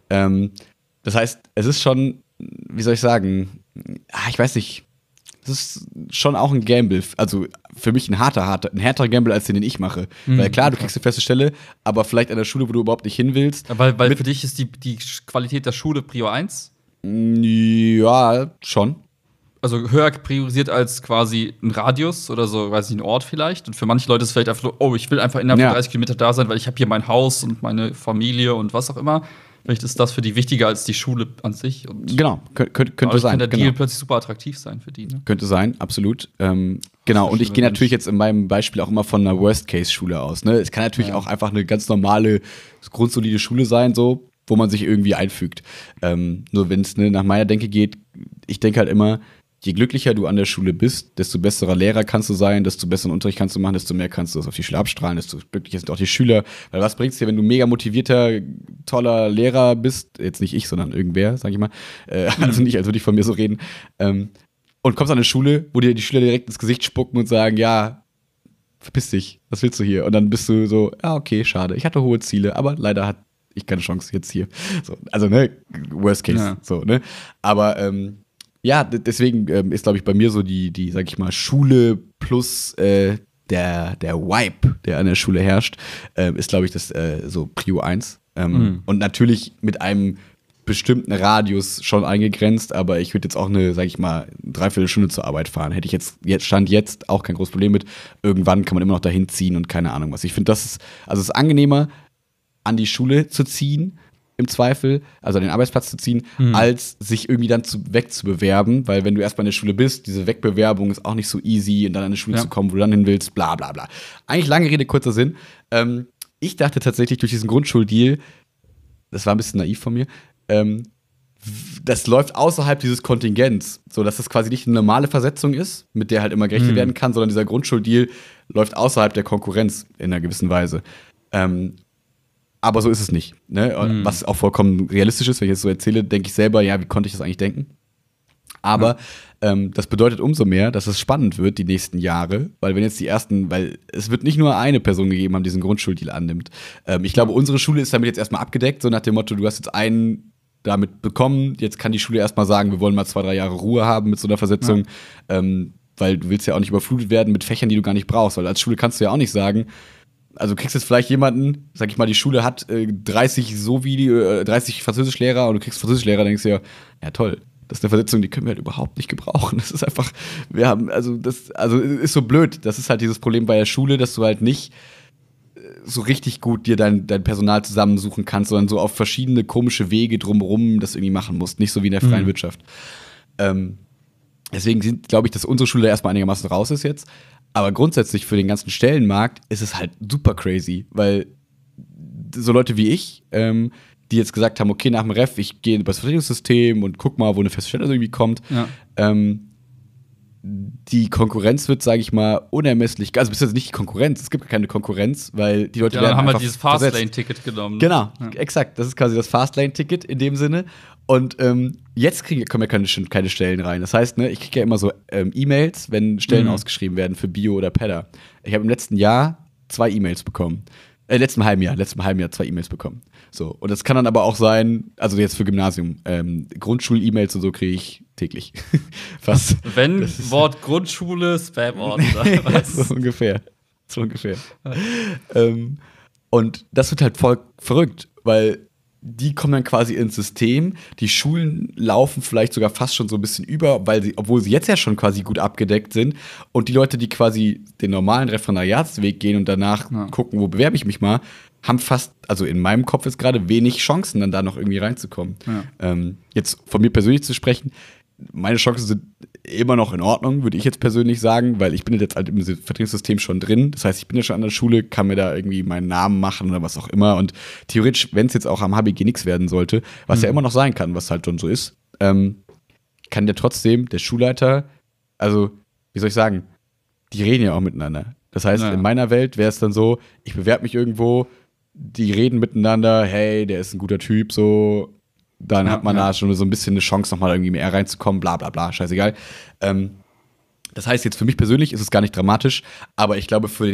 Das heißt, es ist schon, wie soll ich sagen, ich weiß nicht, das ist schon auch ein Gamble. Also für mich ein härterer Gamble als den ich mache. Weil klar, du kriegst eine feste Stelle, aber vielleicht an der Schule, wo du überhaupt nicht hin willst. Weil für dich ist die Qualität der Schule Prio 1? Ja, schon. Also höher priorisiert als quasi ein Radius oder so, weiß ich, ein Ort vielleicht. Und für manche Leute ist es vielleicht einfach so, oh, ich will einfach innerhalb von 30 Kilometer da sein, weil ich habe hier mein Haus und meine Familie und was auch immer. Vielleicht ist das für die wichtiger als die Schule an sich. Und genau, könnte sein. Kann der Deal plötzlich super attraktiv sein für die. Ne? Könnte sein, absolut. Genau, und ich gehe natürlich jetzt in meinem Beispiel auch immer von einer Worst-Case-Schule aus. Ne? Es kann natürlich auch einfach eine ganz normale, grundsolide Schule sein, so, wo man sich irgendwie einfügt. Nur wenn es nach meiner Denke geht, ich denke halt immer, je glücklicher du an der Schule bist, desto besserer Lehrer kannst du sein, desto besseren Unterricht kannst du machen, desto mehr kannst du das auf die Schule abstrahlen, desto glücklicher sind auch die Schüler. Weil was bringt's dir, wenn du mega motivierter, toller Lehrer bist, jetzt nicht ich, sondern irgendwer, sag ich mal, also nicht, als würde ich von mir so reden, und kommst an eine Schule, wo dir die Schüler direkt ins Gesicht spucken und sagen, ja, verpiss dich, was willst du hier? Und dann bist du so, ja, okay, schade, ich hatte hohe Ziele, aber leider hatte ich keine Chance jetzt hier. So, also, ne, Worst Case, so, ne, aber, ja, deswegen ist, glaube ich, bei mir so die, sag ich mal, Schule plus der Vibe, der an der Schule herrscht, ist, glaube ich, das so Prio 1. Und natürlich mit einem bestimmten Radius schon eingegrenzt, aber ich würde jetzt auch eine, sag ich mal, 3/4 Stunde zur Arbeit fahren. Hätte ich jetzt auch kein großes Problem mit. Irgendwann kann man immer noch dahin ziehen und keine Ahnung was. Ich finde, es ist angenehmer, an die Schule zu ziehen, im Zweifel, also an den Arbeitsplatz zu ziehen, als sich irgendwie dann wegzubewerben, weil wenn du erstmal in der Schule bist, diese Wegbewerbung ist auch nicht so easy und dann an eine Schule zu kommen, wo du dann hin willst, bla bla bla. Eigentlich lange Rede, kurzer Sinn. Ich dachte tatsächlich durch diesen Grundschuldeal, das war ein bisschen naiv von mir, das läuft außerhalb dieses Kontingents, so dass das quasi nicht eine normale Versetzung ist, mit der halt immer gerechnet werden kann, sondern dieser Grundschuldeal läuft außerhalb der Konkurrenz in einer gewissen Weise. Aber so ist es nicht. Ne? Was auch vollkommen realistisch ist, wenn ich das so erzähle, denke ich selber, ja, wie konnte ich das eigentlich denken? Aber das bedeutet umso mehr, dass es spannend wird die nächsten Jahre, weil wenn jetzt weil es wird nicht nur eine Person gegeben haben, die diesen Grundschuldeal annimmt. Ich glaube, unsere Schule ist damit jetzt erstmal abgedeckt, so nach dem Motto, du hast jetzt einen damit bekommen, jetzt kann die Schule erstmal sagen, wir wollen mal 2-3 Jahre Ruhe haben mit so einer Versetzung, weil du willst ja auch nicht überflutet werden mit Fächern, die du gar nicht brauchst, weil als Schule kannst du ja auch nicht sagen, also du kriegst jetzt vielleicht jemanden, sag ich mal, die Schule hat 30 Französischlehrer und du kriegst Französischlehrer, denkst du ja toll. Das ist eine Versetzung, die können wir halt überhaupt nicht gebrauchen. Das ist einfach, ist so blöd. Das ist halt dieses Problem bei der Schule, dass du halt nicht so richtig gut dir dein Personal zusammensuchen kannst, sondern so auf verschiedene komische Wege drumherum das irgendwie machen musst. Nicht so wie in der freien Wirtschaft. Deswegen glaube ich, dass unsere Schule da erstmal einigermaßen raus ist jetzt. Aber grundsätzlich für den ganzen Stellenmarkt ist es halt super crazy, weil so Leute wie ich, die jetzt gesagt haben, okay, nach dem Ref, ich gehe über das Vertretungssystem und guck mal, wo eine feste Stelle irgendwie kommt. Ja. Die Konkurrenz wird, sage ich mal, unermesslich, also bis jetzt nicht die Konkurrenz, es gibt keine Konkurrenz, weil die Leute werden haben halt dieses Fastlane-Ticket genommen. Genau, exakt, das ist quasi das Fastlane-Ticket in dem Sinne. Und jetzt kommen ja keine Stellen rein. Das heißt, ne, ich kriege ja immer so E-Mails, wenn Stellen ausgeschrieben werden für Bio oder Pedder. Ich habe im letzten Jahr 2 E-Mails bekommen. Letztem halben Jahr 2 E-Mails bekommen. So, und das kann dann aber auch sein, also jetzt für Gymnasium, Grundschul-E-Mails und so kriege ich täglich. Fast. Wenn Wort Grundschule, Spam-Ordner. So ungefähr. Und das wird halt voll verrückt, weil die kommen dann quasi ins System, die Schulen laufen vielleicht sogar fast schon so ein bisschen über, obwohl sie jetzt ja schon quasi gut abgedeckt sind und die Leute, die quasi den normalen Referendariatsweg gehen und danach gucken, wo bewerbe ich mich mal, haben fast, also in meinem Kopf ist gerade wenig Chancen, dann da noch irgendwie reinzukommen. Ja. Jetzt von mir persönlich zu sprechen, meine Chancen sind immer noch in Ordnung, würde ich jetzt persönlich sagen, weil ich bin jetzt halt im Vertretungssystem schon drin. Das heißt, ich bin ja schon an der Schule, kann mir da irgendwie meinen Namen machen oder was auch immer. Und theoretisch, wenn es jetzt auch am HBG nichts werden sollte, was ja immer noch sein kann, was halt schon so ist, kann ja trotzdem der Schulleiter, also, wie soll ich sagen, die reden ja auch miteinander. Das heißt, in meiner Welt wäre es dann so, ich bewerbe mich irgendwo, die reden miteinander, hey, der ist ein guter Typ, so. Dann hat man da schon so ein bisschen eine Chance, nochmal irgendwie mehr reinzukommen, bla bla bla, scheißegal. Das heißt, jetzt für mich persönlich ist es gar nicht dramatisch, aber ich glaube, für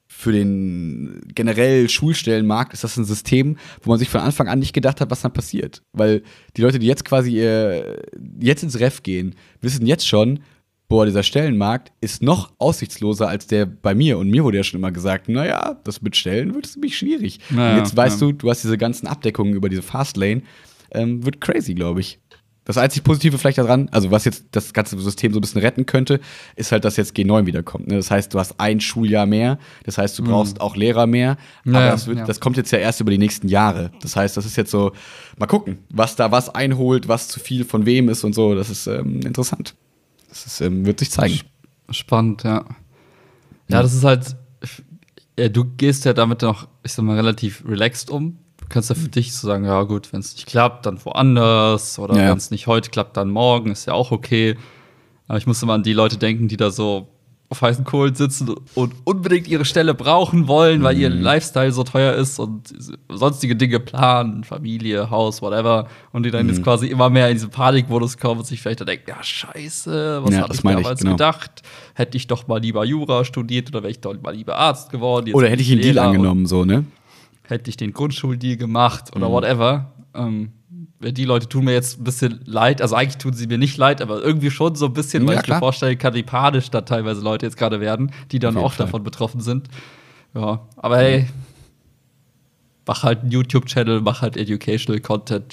den generell Schulstellenmarkt ist das ein System, wo man sich von Anfang an nicht gedacht hat, was dann passiert. Weil die Leute, die jetzt quasi jetzt ins Ref gehen, wissen jetzt schon, boah, dieser Stellenmarkt ist noch aussichtsloser als der bei mir. Und mir wurde ja schon immer gesagt, naja, das mit Stellen wird ziemlich schwierig. Und jetzt weißt du hast diese ganzen Abdeckungen über diese Fastlane, wird crazy, glaube ich. Das einzig Positive vielleicht daran, also was jetzt das ganze System so ein bisschen retten könnte, ist halt, dass jetzt G9 wiederkommt. Ne? Das heißt, du hast ein Schuljahr mehr, das heißt, du brauchst auch Lehrer mehr, aber das kommt jetzt ja erst über die nächsten Jahre. Das heißt, das ist jetzt so, mal gucken, was da was einholt, was zu viel von wem ist und so, das ist interessant. Das ist, wird sich zeigen. Spannend, ja. Ja, das ist halt, du gehst ja damit noch, ich sag mal, relativ relaxed um. Du kannst ja für dich so sagen, ja gut, wenn es nicht klappt, dann woanders. Oder wenn es nicht heute klappt, dann morgen, ist ja auch okay. Aber ich muss immer an die Leute denken, die da so auf heißen Kohlen sitzen und unbedingt ihre Stelle brauchen wollen, weil ihr Lifestyle so teuer ist und sonstige Dinge planen, Familie, Haus, whatever. Und die dann jetzt quasi immer mehr in diesen Panikmodus kommen und sich vielleicht dann denken, ja scheiße, was habe ich damals gedacht? Hätte ich doch mal lieber Jura studiert oder wäre ich doch mal lieber Arzt geworden. Jetzt oder hätte ich einen Deal angenommen, so, ne? Hätte ich den Grundschuldeal gemacht oder whatever. Die Leute tun mir jetzt ein bisschen leid. Also eigentlich tun sie mir nicht leid, aber irgendwie schon so ein bisschen, weil ich mir vorstellen kann, wie panisch da teilweise Leute jetzt gerade werden, die dann auch davon betroffen sind. Ja, aber hey, mach halt einen YouTube-Channel, mach halt Educational Content.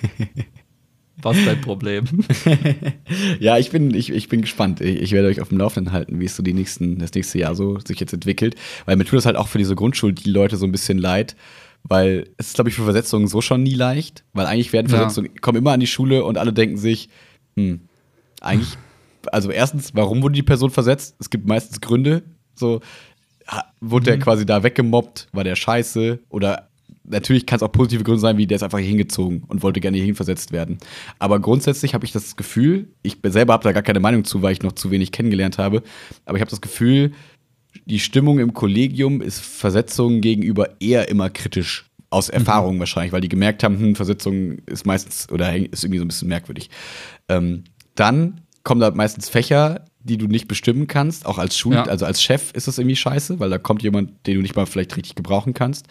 Was ist dein Problem? Ja, ich bin gespannt. Ich werde euch auf dem Laufenden halten, wie es so das nächste Jahr so sich jetzt entwickelt. Weil mir tut das halt auch für diese Grundschul-Leute so ein bisschen leid. Weil es ist, glaube ich, für Versetzungen so schon nie leicht. Weil eigentlich werden Versetzungen, kommen immer an die Schule und alle denken sich, eigentlich, also erstens, warum wurde die Person versetzt? Es gibt meistens Gründe. So, wurde der quasi da weggemobbt? War der scheiße? Oder natürlich kann es auch positive Gründe sein, wie der ist einfach hier hingezogen und wollte gerne hier hinversetzt werden. Aber grundsätzlich habe ich das Gefühl, ich selber habe da gar keine Meinung zu, weil ich noch zu wenig kennengelernt habe, aber ich habe das Gefühl, die Stimmung im Kollegium ist Versetzungen gegenüber eher immer kritisch. Aus Erfahrung wahrscheinlich, weil die gemerkt haben, Versetzung ist meistens oder ist irgendwie so ein bisschen merkwürdig. Dann kommen da meistens Fächer, die du nicht bestimmen kannst, auch als also als Chef ist das irgendwie scheiße, weil da kommt jemand, den du nicht mal vielleicht richtig gebrauchen kannst.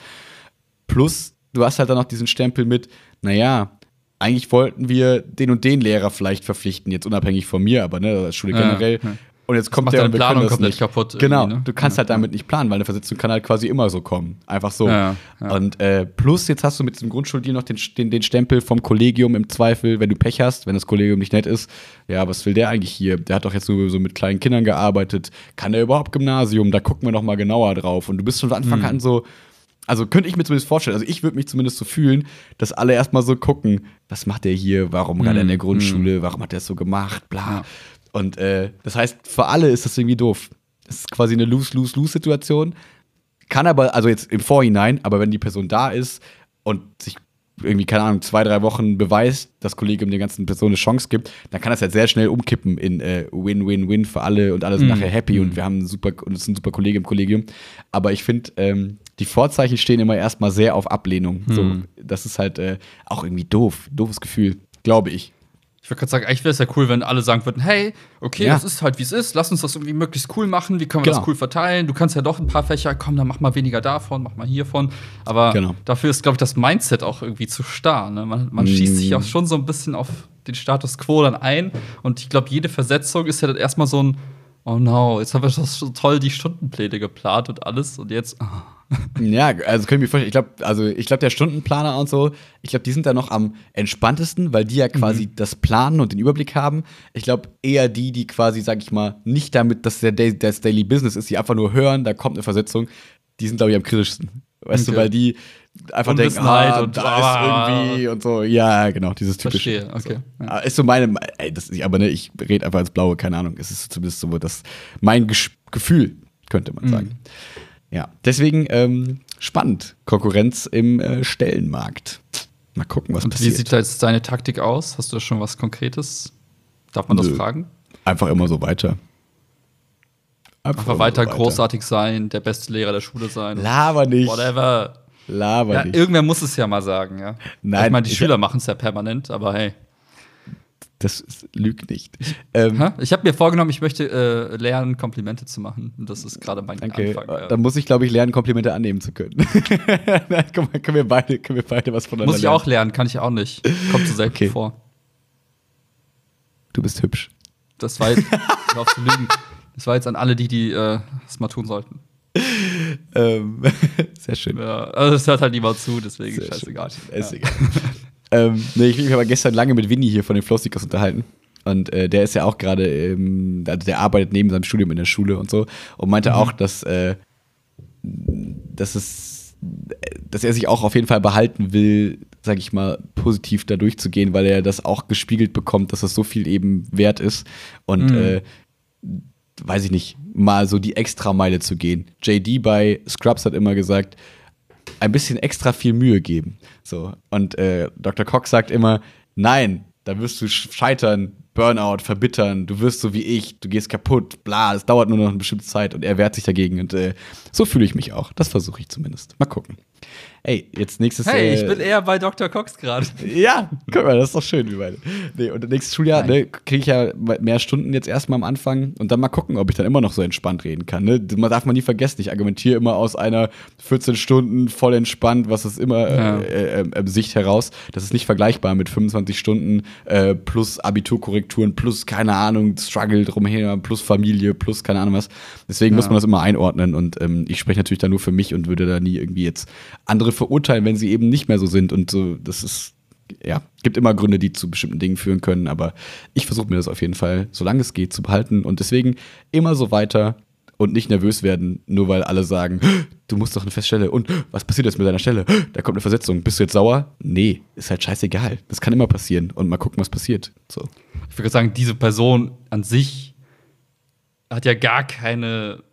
Plus, du hast halt dann noch diesen Stempel mit, naja, eigentlich wollten wir den und den Lehrer vielleicht verpflichten, jetzt unabhängig von mir, aber ne, als Schule generell. Ja. Und jetzt kommt der und wir können das nicht. Kaputt. Genau, ne? Du kannst halt damit nicht planen, weil eine Versetzung kann halt quasi immer so kommen. Einfach so. Ja. Und plus, jetzt hast du mit diesem Grundschuldeal noch den Stempel vom Kollegium im Zweifel, wenn du Pech hast, wenn das Kollegium nicht nett ist. Ja, was will der eigentlich hier? Der hat doch jetzt so mit kleinen Kindern gearbeitet. Kann der überhaupt Gymnasium? Da gucken wir noch mal genauer drauf. Und du bist von Anfang an so. Also könnte ich mir zumindest vorstellen, also ich würde mich zumindest so fühlen, dass alle erstmal so gucken, was macht der hier, warum gerade in der Grundschule, warum hat der es so gemacht, bla. Ja. Und das heißt, für alle ist das irgendwie doof. Das ist quasi eine Lose-Lose-Lose-Situation. Kann aber, also jetzt im Vorhinein, aber wenn die Person da ist und sich irgendwie, keine Ahnung, 2-3 Wochen beweist, das Kollegium der ganzen Person eine Chance gibt, dann kann das halt sehr schnell umkippen in Win-Win-Win für alle und alle sind nachher happy und wir haben es ist ein super Kollegium. Aber ich finde, die Vorzeichen stehen immer erstmal sehr auf Ablehnung. So, das ist halt auch irgendwie doofes Gefühl, glaube ich. Ich würde gerade sagen, eigentlich wäre es ja cool, wenn alle sagen würden, hey, okay, das ist halt, wie es ist, lass uns das irgendwie möglichst cool machen, wie können wir das cool verteilen, du kannst ja doch ein paar Fächer, komm, dann mach mal weniger davon, mach mal hiervon, aber dafür ist, glaube ich, das Mindset auch irgendwie zu starr, ne? Man schießt sich auch schon so ein bisschen auf den Status quo dann ein und ich glaube, jede Versetzung ist ja dann erstmal so ein, oh no, jetzt haben wir schon so toll die Stundenpläne geplant und alles und jetzt, Ja, also können wir vorstellen, ich glaube, der Stundenplaner und so, ich glaube, die sind da noch am entspanntesten, weil die ja quasi das planen und den Überblick haben. Ich glaube, eher die quasi, sag ich mal, nicht damit, dass das Daily Business ist, die einfach nur hören, da kommt eine Versetzung, die sind, glaube ich, am kritischsten. Weißt du, weil die einfach denken, da ist irgendwie und so. Ja, genau, dieses typische. Verstehe, okay. So. Ja. Ist so meine, aber ne, ich rede einfach ins Blaue, keine Ahnung. Es ist zumindest so mein Gefühl, könnte man sagen. Ja, deswegen spannend. Konkurrenz im Stellenmarkt. Mal gucken, was passiert. Wie sieht da jetzt deine Taktik aus? Hast du schon was Konkretes? Darf man das fragen? Einfach immer so weiter. Einfach weiter großartig sein, der beste Lehrer der Schule sein. Laber nicht. Whatever. Laber nicht. Irgendwer muss es ja mal sagen, ja. Nein. Ich meine, die Schüler machen es ja permanent, aber hey. Das lügt nicht. Ich habe mir vorgenommen, ich möchte lernen, Komplimente zu machen. Und das ist gerade mein Anfang. Ja. Dann muss ich, glaube ich, lernen, Komplimente annehmen zu können. Guck mal, können wir beide was voneinander Muss ich auch lernen, kann ich auch nicht. Kommt so selten vor. Du bist hübsch. Das war jetzt, zu lügen. Das war jetzt an alle, die das mal tun sollten. Sehr schön. Ja, also das hört halt niemand zu, deswegen ist scheißegal. Ist egal. Ich habe aber gestern lange mit Winnie hier von den Flowseekers unterhalten. Und der ist ja auch gerade, also der arbeitet neben seinem Studium in der Schule und so. Und meinte auch, dass er sich auch auf jeden Fall behalten will, sag ich mal, positiv da durchzugehen, weil er das auch gespiegelt bekommt, dass das so viel eben wert ist. Und weiß ich nicht, mal so die Extrameile zu gehen. JD bei Scrubs hat immer gesagt, ein bisschen extra viel Mühe geben. So. Und Dr. Cox sagt immer, nein, da wirst du scheitern, Burnout, verbittern, du wirst so wie ich, du gehst kaputt, bla, es dauert nur noch eine bestimmte Zeit und er wehrt sich dagegen. Und so fühle ich mich auch. Das versuche ich zumindest. Mal gucken. Ey, jetzt nächstes Jahr. Hey, ich bin eher bei Dr. Cox gerade. Ja, guck mal, das ist doch schön, wie beide. Nee, und nächstes Schuljahr kriege ich ja mehr Stunden jetzt erstmal am Anfang und dann mal gucken, ob ich dann immer noch so entspannt reden kann. Ne? Man darf nie vergessen, ich argumentiere immer aus einer 14 Stunden voll entspannt, was ist immer Sicht heraus. Das ist nicht vergleichbar mit 25 Stunden plus Abiturkorrekturen, plus, keine Ahnung, Struggle drumher, plus Familie, plus keine Ahnung was. Deswegen muss man das immer einordnen und ich spreche natürlich da nur für mich und würde da nie irgendwie jetzt andere verurteilen, wenn sie eben nicht mehr so sind. Und so, das ist, gibt immer Gründe, die zu bestimmten Dingen führen können. Aber ich versuche mir das auf jeden Fall, solange es geht, zu behalten. Und deswegen immer so weiter und nicht nervös werden, nur weil alle sagen, du musst doch eine Feststelle. Und was passiert jetzt mit deiner Stelle? Da kommt eine Versetzung. Bist du jetzt sauer? Nee, ist halt scheißegal. Das kann immer passieren. Und mal gucken, was passiert. So. Ich würde sagen, diese Person an sich hat ja gar keine,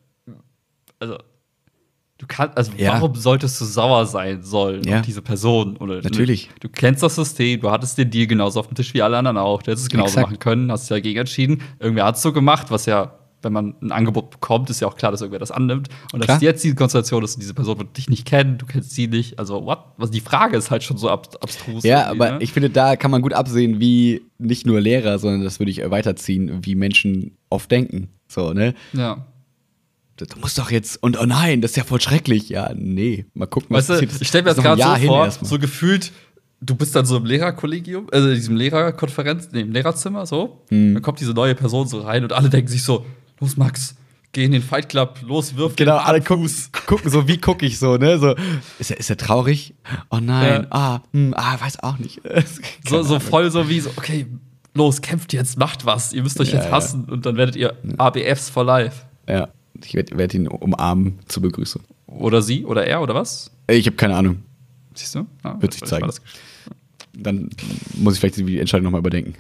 warum solltest du sauer sein sollen auf diese Person? Oder, natürlich. Du kennst das System, du hattest den Deal genauso auf dem Tisch wie alle anderen auch. Du hättest es genauso machen können, hast dich dagegen entschieden. Irgendwer hat es so gemacht, was ja wenn man ein Angebot bekommt, ist ja auch klar, dass irgendwer das annimmt. Und Klar. dass jetzt die Konstellation ist, diese Person wird dich nicht kennen, du kennst sie nicht. Also, what? Also die Frage ist halt schon so abstrus. Ja, irgendwie, aber ne? ich finde, da kann man gut absehen, wie nicht nur Lehrer, sondern das würde ich weiterziehen, wie Menschen oft denken. So, ne? Ja. Du musst doch jetzt, und oh nein, das ist ja voll schrecklich. Ja, nee, mal gucken, Weißt du, passiert. ich stelle mir Das das ist noch gerade ein Jahr so hin vor, erstmal. so gefühlt, du bist dann so im Lehrerkollegium, also in diesem Lehrerkonferenz, im Lehrerzimmer, so. Dann kommt diese neue Person so rein und alle denken sich so, los Max, geh in den Fight Club, los, wirf den Genau, alle Fuß. gucken so, wie gucke ich so, ne? So, ist er traurig? Oh nein, weiß auch nicht. So voll so wie so, okay, los, kämpft jetzt, macht was, ihr müsst euch Ja, jetzt hassen und dann werdet ihr ABFs for life. Ja, ich werd ihn umarmen zur Begrüßung. Oder sie, oder er, oder was? Ich habe keine Ahnung. Siehst du? Ja, Wird sich das war zeigen. das- Dann muss ich vielleicht die Entscheidung nochmal überdenken.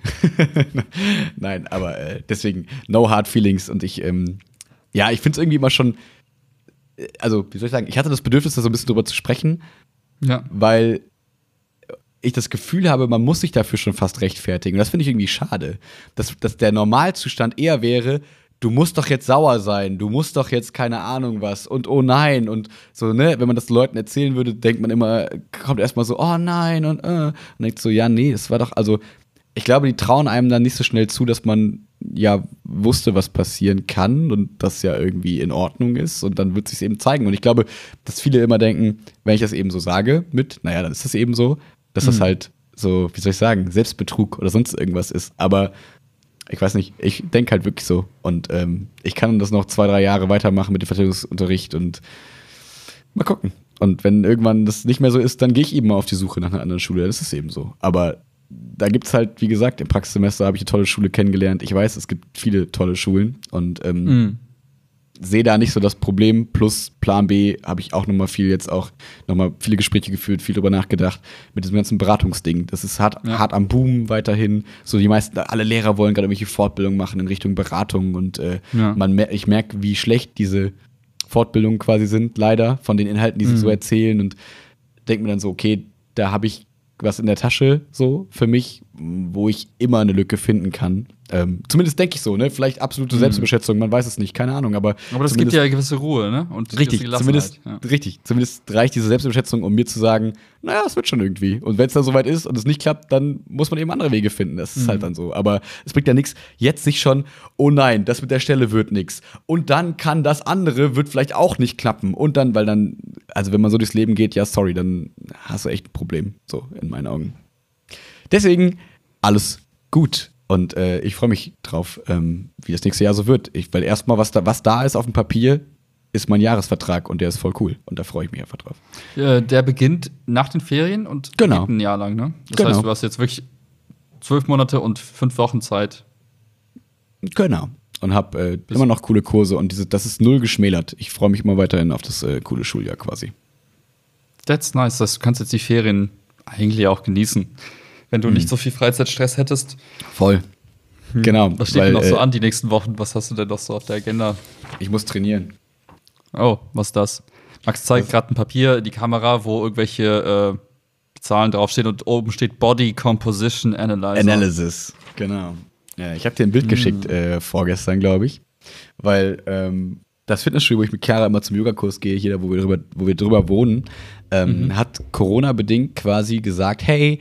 Nein, aber deswegen, no hard feelings. Und ich finde es irgendwie immer schon, also, wie soll ich sagen, ich hatte das Bedürfnis, da so ein bisschen drüber zu sprechen, Ja. weil ich das Gefühl habe, man muss sich dafür schon fast rechtfertigen. Und das finde ich irgendwie schade. Dass der Normalzustand eher wäre, du musst doch jetzt sauer sein, du musst doch jetzt keine Ahnung was und oh nein und so, ne? Wenn man das Leuten erzählen würde, denkt man immer, kommt erstmal so, oh nein und denkt so, ja, nee, es war doch, also ich glaube, die trauen einem dann nicht so schnell zu, dass man ja wusste, was passieren kann und das ja irgendwie in Ordnung ist und dann wird es sich eben zeigen. Und ich glaube, dass viele immer denken, wenn ich das eben so sage, naja, dann ist das eben so, dass das halt so, wie soll ich sagen, Selbstbetrug oder sonst irgendwas ist. Aber ich weiß nicht, ich denke halt wirklich so. Und ich kann das noch 2-3 Jahre weitermachen mit dem Vertretungsunterricht und mal gucken. Und wenn irgendwann das nicht mehr so ist, dann gehe ich eben mal auf die Suche nach einer anderen Schule. Das ist eben so. Aber da gibt es halt, wie gesagt, im Praxissemester habe ich eine tolle Schule kennengelernt. Ich weiß, es gibt viele tolle Schulen und sehe da nicht so das Problem. Plus Plan B habe ich auch nochmal viele Gespräche geführt, viel drüber nachgedacht mit diesem ganzen Beratungsding. Das ist hart am Boom weiterhin. So die meisten, alle Lehrer wollen gerade irgendwelche Fortbildungen machen in Richtung Beratung und ich merke, wie schlecht diese Fortbildungen quasi sind, leider, von den Inhalten, die sie so erzählen und denke mir dann so, okay, da habe ich was in der Tasche so für mich, wo ich immer eine Lücke finden kann. Zumindest denke ich so, ne? Vielleicht absolute Selbstüberschätzung, man weiß es nicht, keine Ahnung, aber das gibt ja eine gewisse Ruhe, ne? Und richtig, gewisse Gelassenheit, zumindest reicht diese Selbstüberschätzung, um mir zu sagen, naja, es wird schon irgendwie. Und wenn es dann soweit ist und es nicht klappt, dann muss man eben andere Wege finden. Das ist halt dann so. Aber es bringt ja nichts, jetzt sich schon, oh nein, das mit der Stelle wird nichts. Und dann kann das andere, wird vielleicht auch nicht klappen. Und dann, also wenn man so durchs Leben geht, ja, sorry, dann hast du echt ein Problem. So, in meinen Augen. Deswegen, alles gut. Und ich freue mich drauf, wie das nächste Jahr so wird. Weil erstmal, was da ist auf dem Papier, ist mein Jahresvertrag und der ist voll cool. Und da freue ich mich einfach drauf. Der beginnt nach den Ferien und geht ein Jahr lang, ne? Das heißt, du hast jetzt wirklich 12 Monate und 5 Wochen Zeit. Genau. Und habe immer noch coole Kurse und das ist null geschmälert. Ich freue mich immer weiterhin auf das coole Schuljahr quasi. That's nice. Das heißt, du kannst jetzt die Ferien eigentlich auch genießen. Wenn du nicht so viel Freizeitstress hättest. Voll. Genau. Was steht denn noch so an die nächsten Wochen? Was hast du denn noch so auf der Agenda? Ich muss trainieren. Oh, was ist das? Max zeigt gerade ein Papier in die Kamera, wo irgendwelche Zahlen draufstehen und oben steht Body Composition Analysis. Genau. Ja, ich habe dir ein Bild geschickt vorgestern, glaube ich. Weil das Fitnessstudio, wo ich mit Chiara immer zum Yogakurs gehe, hier, wo wir drüber wohnen, hat Corona-bedingt quasi gesagt, hey,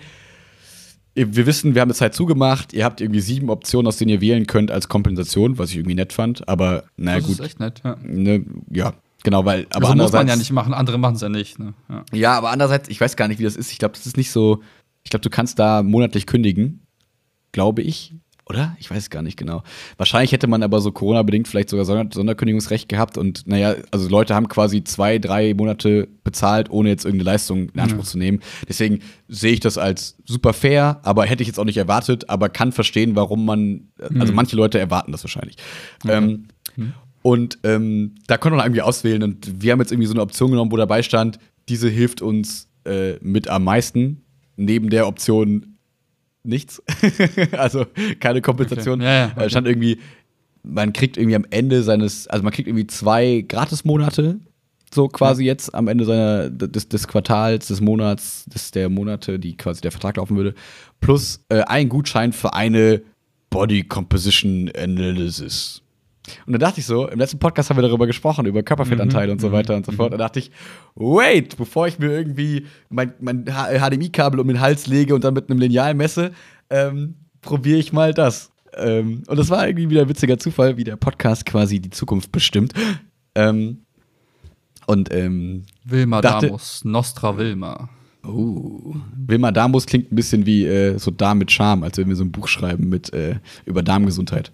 wir wissen, wir haben eine Zeit zugemacht, ihr habt irgendwie 7 Optionen, aus denen ihr wählen könnt als Kompensation, was ich irgendwie nett fand, aber naja, gut. Das ist echt nett, ja. Ne, ja, genau, weil, aber also andererseits. Muss man ja nicht machen, andere machen es ja nicht, ne? Ja, aber andererseits, ich weiß gar nicht, wie das ist. Ich glaube, das ist nicht so, ich glaube, du kannst da monatlich kündigen, glaube ich. Oder? Ich weiß es gar nicht genau. Wahrscheinlich hätte man aber so Corona-bedingt vielleicht sogar Sonderkündigungsrecht gehabt und naja, also Leute haben quasi 2-3 Monate bezahlt, ohne jetzt irgendeine Leistung in Anspruch zu nehmen. Deswegen sehe ich das als super fair, aber hätte ich jetzt auch nicht erwartet, aber kann verstehen, warum also manche Leute erwarten das wahrscheinlich. Okay. Und da konnte man irgendwie auswählen und wir haben jetzt irgendwie so eine Option genommen, wo dabei stand, diese hilft uns mit am meisten, neben der Option nichts. Also keine Kompensation. Okay. Ja, okay. Stand irgendwie, man kriegt irgendwie am Ende man kriegt irgendwie 2 Gratismonate, so quasi jetzt am Ende des Quartals, des Monats, der Monate, die quasi der Vertrag laufen würde, plus ein Gutschein für eine Body Composition Analysis. Und dann dachte ich so, im letzten Podcast haben wir darüber gesprochen, über Körperfettanteile und so weiter und so fort. Da dachte ich, wait, bevor ich mir irgendwie mein HDMI-Kabel um den Hals lege und dann mit einem Lineal messe, probiere ich mal das. Und das war irgendwie wieder ein witziger Zufall, wie der Podcast quasi die Zukunft bestimmt. Wilma Damus, Nostra Wilma. Wilma Damus klingt ein bisschen wie so Darm mit Charme, als wenn wir so ein Buch schreiben über Darmgesundheit.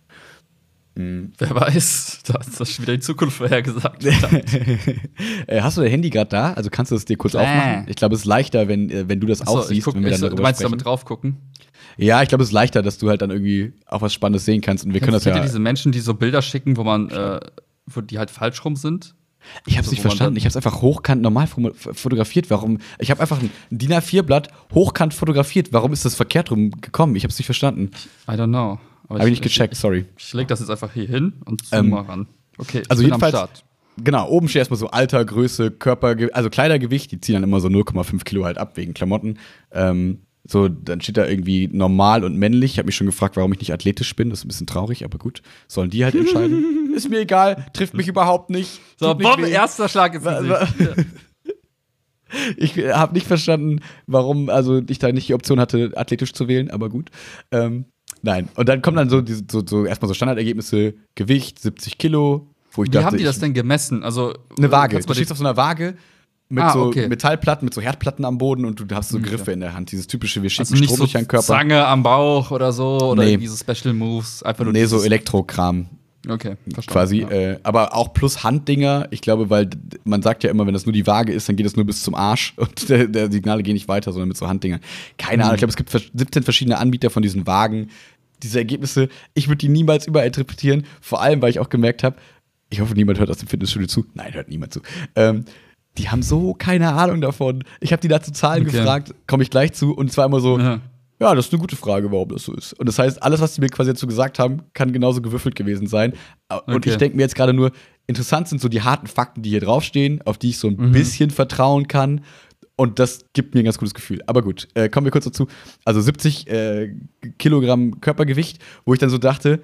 Wer weiß, da hast du wieder die Zukunft vorhergesagt. Hast du dein Handy gerade da? Also kannst du es dir kurz aufmachen? Ich glaube, es ist leichter, wenn du das auch siehst, wenn wir dann darüber du meinst sprechen. damit drauf gucken? Ja, ich glaube, es ist leichter, dass du halt dann irgendwie auch was Spannendes sehen kannst. Und wir können das ja. Diese Menschen, die so Bilder schicken, wo die halt falsch rum sind? Ich habe es nicht verstanden. Ich habe es einfach hochkant normal fotografiert. Warum? Ich habe einfach ein DIN A4-Blatt hochkant fotografiert. Warum ist das verkehrt rum gekommen? Ich habe es nicht verstanden. I don't know. Habe ich nicht gecheckt, sorry. Ich leg das jetzt einfach hier hin und zoom mal ran. Okay, also jedenfalls, am Start. Genau, oben steht erstmal so Alter, Größe, Körpergewicht, also Kleidergewicht, die ziehen dann immer so 0,5 Kilo halt ab wegen Klamotten. So, dann steht da irgendwie normal und männlich. Ich habe mich schon gefragt, warum ich nicht athletisch bin. Das ist ein bisschen traurig, aber gut. Sollen die halt entscheiden. Ist mir egal, trifft mich überhaupt nicht. So, Bob, erster Schlag ins Gesicht. Ich habe nicht verstanden, warum also ich da nicht die Option hatte, athletisch zu wählen, aber gut. Nein. Und dann kommen dann so erstmal so Standardergebnisse, Gewicht, 70 Kilo, wo ich dachte. Wie haben die das denn gemessen? Also, eine Waage. Du stehst auf so einer Waage mit okay. Metallplatten, mit so Herdplatten am Boden und du hast so Griffe in der Hand. Dieses typische, wir schicken also Strom durch deinen Körper. Zange am Bauch oder so, oder diese Special Moves. Einfach nur so Elektrokram. Okay, verstanden. Quasi, ja. Aber auch plus Handdinger. Ich glaube, weil man sagt ja immer, wenn das nur die Waage ist, dann geht es nur bis zum Arsch und der Signale gehen nicht weiter, sondern mit so Handdingern. Keine Ahnung, ich glaube, es gibt 17 verschiedene Anbieter von diesen Wagen. Diese Ergebnisse, ich würde die niemals überinterpretieren. Vor allem, weil ich auch gemerkt habe, ich hoffe, niemand hört aus dem Fitnessstudio zu. Nein, hört niemand zu. Die haben so keine Ahnung davon. Ich habe die da zu Zahlen gefragt, komme ich gleich zu. Und es war immer so, ja, das ist eine gute Frage, warum das so ist. Und das heißt, alles, was die mir quasi dazu gesagt haben, kann genauso gewürfelt gewesen sein. Und ich denke mir jetzt gerade nur, interessant sind so die harten Fakten, die hier draufstehen, auf die ich so ein bisschen vertrauen kann. Und das gibt mir ein ganz gutes Gefühl. Aber gut, kommen wir kurz dazu. Also 70 Kilogramm Körpergewicht, wo ich dann so dachte,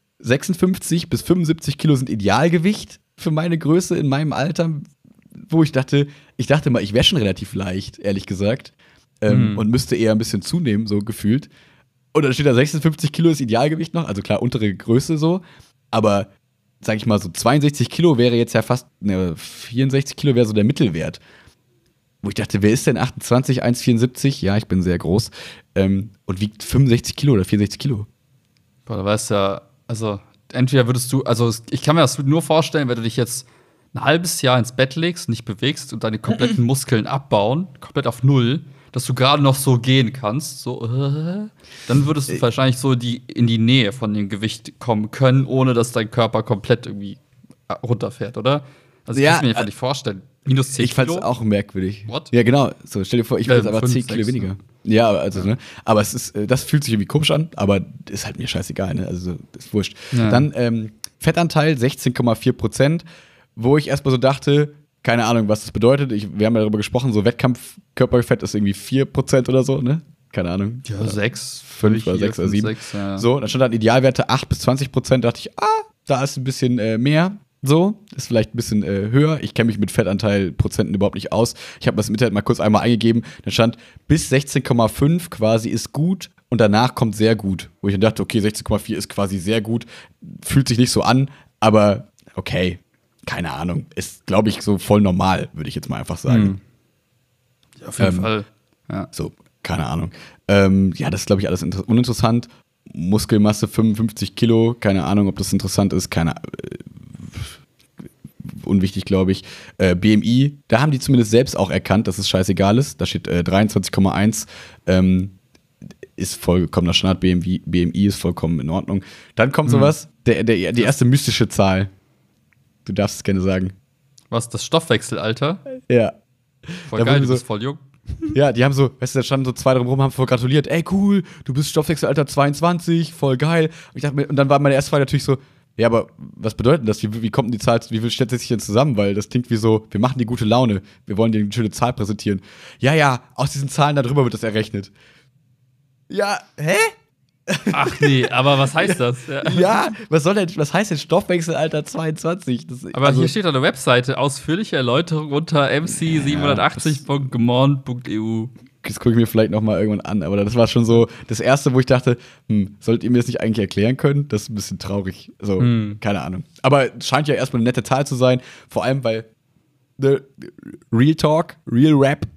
56 bis 75 Kilo sind Idealgewicht für meine Größe in meinem Alter. Wo ich dachte mal, ich wäre schon relativ leicht, ehrlich gesagt. Und müsste eher ein bisschen zunehmen, so gefühlt. Und dann steht da 56 Kilo ist Idealgewicht noch, also klar, untere Größe so. Aber, sag ich mal, so 62 Kilo wäre jetzt ja fast, 64 Kilo wäre so der Mittelwert. Wo ich dachte, wer ist denn 28, 1,74? Ja, ich bin sehr groß. Und wiegt 65 Kilo oder 64 Kilo. Boah, da weißt du ja, also entweder würdest du, also ich kann mir das nur vorstellen, wenn du dich jetzt ein halbes Jahr ins Bett legst, nicht bewegst und deine kompletten Muskeln abbauen, komplett auf Null, dass du gerade noch so gehen kannst, so, dann würdest du wahrscheinlich so in die Nähe von dem Gewicht kommen können, ohne dass dein Körper komplett irgendwie runterfährt, oder? Also ich kann mir einfach nicht vorstellen. Minus 10 Kilo? Ich fand es auch merkwürdig. What? Ja, genau. So, stell dir vor, ich will jetzt aber 10 5, Kilo 6, weniger. Ja, also, ne? Aber es ist, das fühlt sich irgendwie komisch an, aber ist halt mir scheißegal, ne? Also, ist wurscht. Ja. Dann Fettanteil 16,4%, wo ich erstmal so dachte, keine Ahnung, was das bedeutet. Wir haben ja darüber gesprochen, so Wettkampfkörperfett ist irgendwie 4% oder so, ne? Keine Ahnung. Ja, 6. 5 oder 6 oder 7. 6, ja. So, dann stand dann Idealwerte 8 bis 20%. Dachte ich, da ist ein bisschen mehr. So, ist vielleicht ein bisschen höher. Ich kenne mich mit Fettanteil Prozenten überhaupt nicht aus. Ich habe das im Internet mal kurz einmal eingegeben. Da stand bis 16,5 quasi ist gut und danach kommt sehr gut. Wo ich dann dachte, okay, 16,4 ist quasi sehr gut. Fühlt sich nicht so an, aber okay. Keine Ahnung. Ist, glaube ich, so voll normal, würde ich jetzt mal einfach sagen. Ja, auf jeden Fall. Ja. So, keine Ahnung. Ja, das ist, glaube ich, alles uninteressant. Muskelmasse 55 Kilo. Keine Ahnung, ob das interessant ist. Unwichtig, glaube ich. BMI, da haben die zumindest selbst auch erkannt, dass es scheißegal ist. Da steht 23,1. Ist vollkommener Standard. BMI ist vollkommen in Ordnung. Dann kommt sowas, die erste mystische Zahl. Du darfst es gerne sagen. Was, das Stoffwechselalter? Ja. Voll geil, du bist voll jung. Ja, die haben so, weißt du, da standen so zwei drumherum, haben voll gratuliert. Ey, cool, du bist Stoffwechselalter 22, voll geil. Und dann war meine erste Frage natürlich so, ja, aber was bedeutet denn das? Wie kommt denn die Zahl, wie stellt sich denn zusammen? Weil das klingt wie so, wir machen die gute Laune, wir wollen dir eine schöne Zahl präsentieren. Ja, aus diesen Zahlen darüber wird das errechnet. Ja, hä? Ach nee, aber was heißt das? Ja, was heißt denn Stoffwechselalter 22? Aber hier steht auf der Webseite ausführliche Erläuterung unter mc780.gemorn.eu. Das gucke ich mir vielleicht noch mal irgendwann an, aber das war schon so das Erste, wo ich dachte, solltet ihr mir das nicht eigentlich erklären können? Das ist ein bisschen traurig. So, keine Ahnung. Aber es scheint ja erstmal eine nette Zahl zu sein, vor allem, weil Real Talk, Real Rap,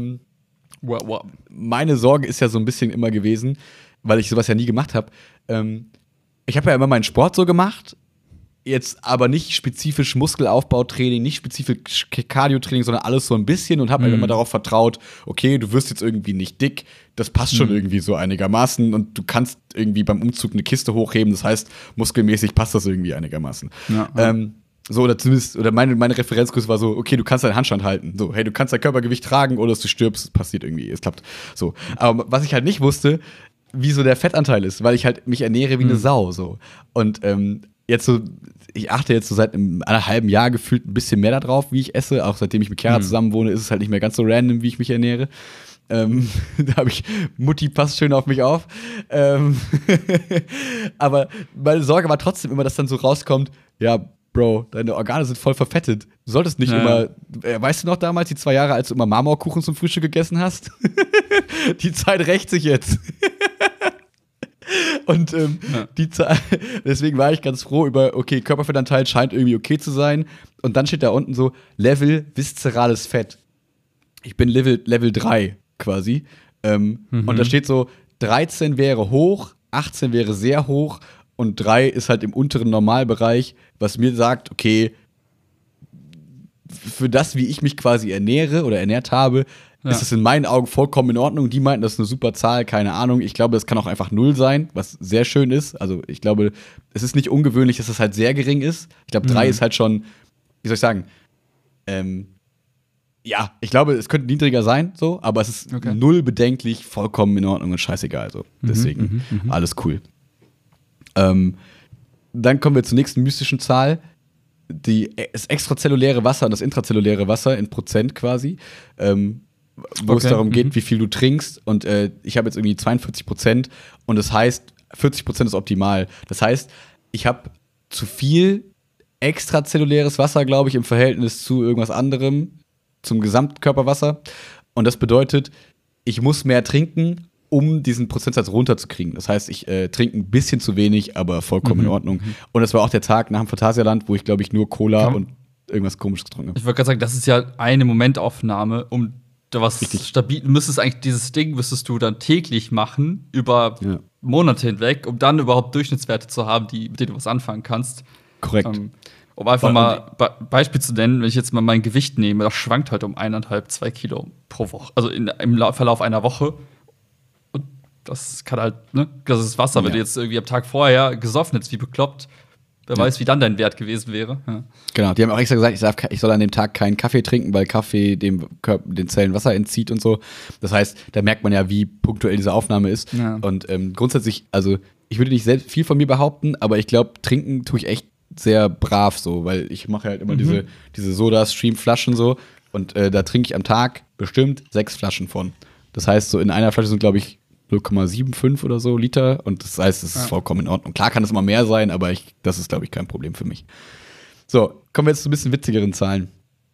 meine Sorge ist ja so ein bisschen immer gewesen, weil ich sowas ja nie gemacht habe. Ich habe ja immer meinen Sport so gemacht, jetzt aber nicht spezifisch Muskelaufbautraining, nicht spezifisch Cardio-Training, sondern alles so ein bisschen und habe mir immer darauf vertraut, okay, du wirst jetzt irgendwie nicht dick, das passt schon irgendwie so einigermaßen und du kannst irgendwie beim Umzug eine Kiste hochheben, das heißt, muskelmäßig passt das irgendwie einigermaßen. Ja. So, oder zumindest, oder meine Referenzgröße war so, okay, du kannst deinen Handstand halten. So, hey, du kannst dein Körpergewicht tragen, oder dass du stirbst, es passiert irgendwie, es klappt. So. Aber was ich halt nicht wusste, wie so der Fettanteil ist, weil ich halt mich ernähre wie eine Sau, so. Und jetzt so, ich achte jetzt so seit einem halben Jahr gefühlt ein bisschen mehr darauf, wie ich esse. Auch seitdem ich mit Chiara zusammen wohne, ist es halt nicht mehr ganz so random, wie ich mich ernähre. Da habe ich, Mutti passt schön auf mich auf. Aber meine Sorge war trotzdem immer, dass dann so rauskommt, ja, Bro, deine Organe sind voll verfettet. Du solltest nicht immer, weißt du noch damals, die 2 Jahre, als du immer Marmorkuchen zum Frühstück gegessen hast? Die Zeit rächt sich jetzt. Und deswegen war ich ganz froh über, okay, Körperfettanteil scheint irgendwie okay zu sein. Und dann steht da unten so, Level viszerales Fett. Ich bin Level 3 quasi. Und da steht so, 13 wäre hoch, 18 wäre sehr hoch und 3 ist halt im unteren Normalbereich, was mir sagt, okay, für das, wie ich mich quasi ernähre oder ernährt habe, ist es in meinen Augen vollkommen in Ordnung. Die meinten, das ist eine super Zahl, keine Ahnung. Ich glaube, das kann auch einfach 0 sein, was sehr schön ist. Also ich glaube, es ist nicht ungewöhnlich, dass es halt sehr gering ist. Ich glaube, 3 ist halt schon, wie soll ich sagen, ja, ich glaube, es könnte niedriger sein, so, aber es ist 0 bedenklich, vollkommen in Ordnung und scheißegal. So. Deswegen, alles cool. Dann kommen wir zur nächsten mystischen Zahl. Das extrazelluläre Wasser und das intrazelluläre Wasser in Prozent quasi. Wo es darum geht, wie viel du trinkst. Und ich habe jetzt irgendwie 42% und das heißt, 40% ist optimal. Das heißt, ich habe zu viel extrazelluläres Wasser, glaube ich, im Verhältnis zu irgendwas anderem, zum Gesamtkörperwasser. Und das bedeutet, ich muss mehr trinken, um diesen Prozentsatz runterzukriegen. Das heißt, ich trinke ein bisschen zu wenig, aber vollkommen in Ordnung. Und das war auch der Tag nach dem Phantasialand, wo ich, glaube ich, nur Cola und irgendwas Komisches getrunken habe. Ich wollte gerade sagen, das ist ja eine Momentaufnahme, um da was stabil, müsstest du dann täglich machen, über Monate hinweg, um dann überhaupt Durchschnittswerte zu haben, mit denen du was anfangen kannst. Korrekt. Um einfach mal Beispiel zu nennen, wenn ich jetzt mal mein Gewicht nehme, das schwankt halt um 1,5, 2 Kilo pro Woche. Also im Verlauf einer Woche. Und das kann halt, ne? Das ist Wasser. Wenn du jetzt irgendwie am Tag vorher gesoffen hättest, wie bekloppt, wer weiß, wie dann dein Wert gewesen wäre. Ja. Genau, die haben auch extra gesagt, ich soll an dem Tag keinen Kaffee trinken, weil Kaffee den Zellen Wasser entzieht und so. Das heißt, da merkt man ja, wie punktuell diese Aufnahme ist. Ja. Und grundsätzlich, also ich würde nicht selbst viel von mir behaupten, aber ich glaube, trinken tue ich echt sehr brav so, weil ich mache halt immer diese Soda-Stream-Flaschen so und da trinke ich am Tag bestimmt 6 Flaschen von. Das heißt, so in einer Flasche sind, glaube ich, 0,75 oder so Liter und das heißt, es ist vollkommen in Ordnung. Klar kann es immer mehr sein, aber das ist, glaube ich, kein Problem für mich. So, kommen wir jetzt zu ein bisschen witzigeren Zahlen.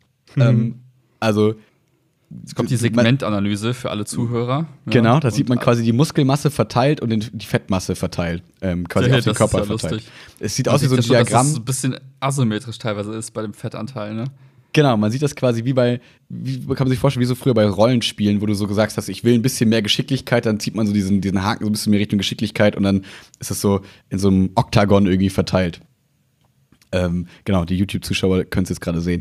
Also jetzt kommt die Segmentanalyse für alle Zuhörer. Genau, da sieht man quasi die Muskelmasse verteilt und die Fettmasse verteilt, quasi auf den Körper verteilt. Lustig. Es sieht aus wie so ein Diagramm. Dass es ein bisschen asymmetrisch teilweise ist bei dem Fettanteil, ne? Genau, man sieht das quasi wie kann man sich vorstellen, wie so früher bei Rollenspielen, wo du so gesagt hast, ich will ein bisschen mehr Geschicklichkeit, dann zieht man so diesen Haken so ein bisschen mehr Richtung Geschicklichkeit und dann ist das so in so einem Oktagon irgendwie verteilt. Genau, die YouTube-Zuschauer können es jetzt gerade sehen.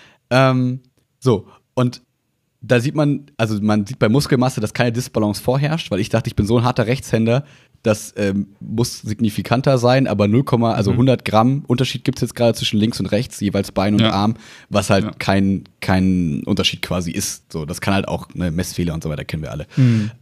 So, und da sieht man sieht bei Muskelmasse, dass keine Disbalance vorherrscht, weil ich dachte, ich bin so ein harter Rechtshänder, das muss signifikanter sein, aber 100 Gramm Unterschied gibt es jetzt gerade zwischen links und rechts, jeweils Bein und Arm, was halt kein Unterschied quasi ist. So, das kann halt auch Messfehler und so weiter, kennen wir alle.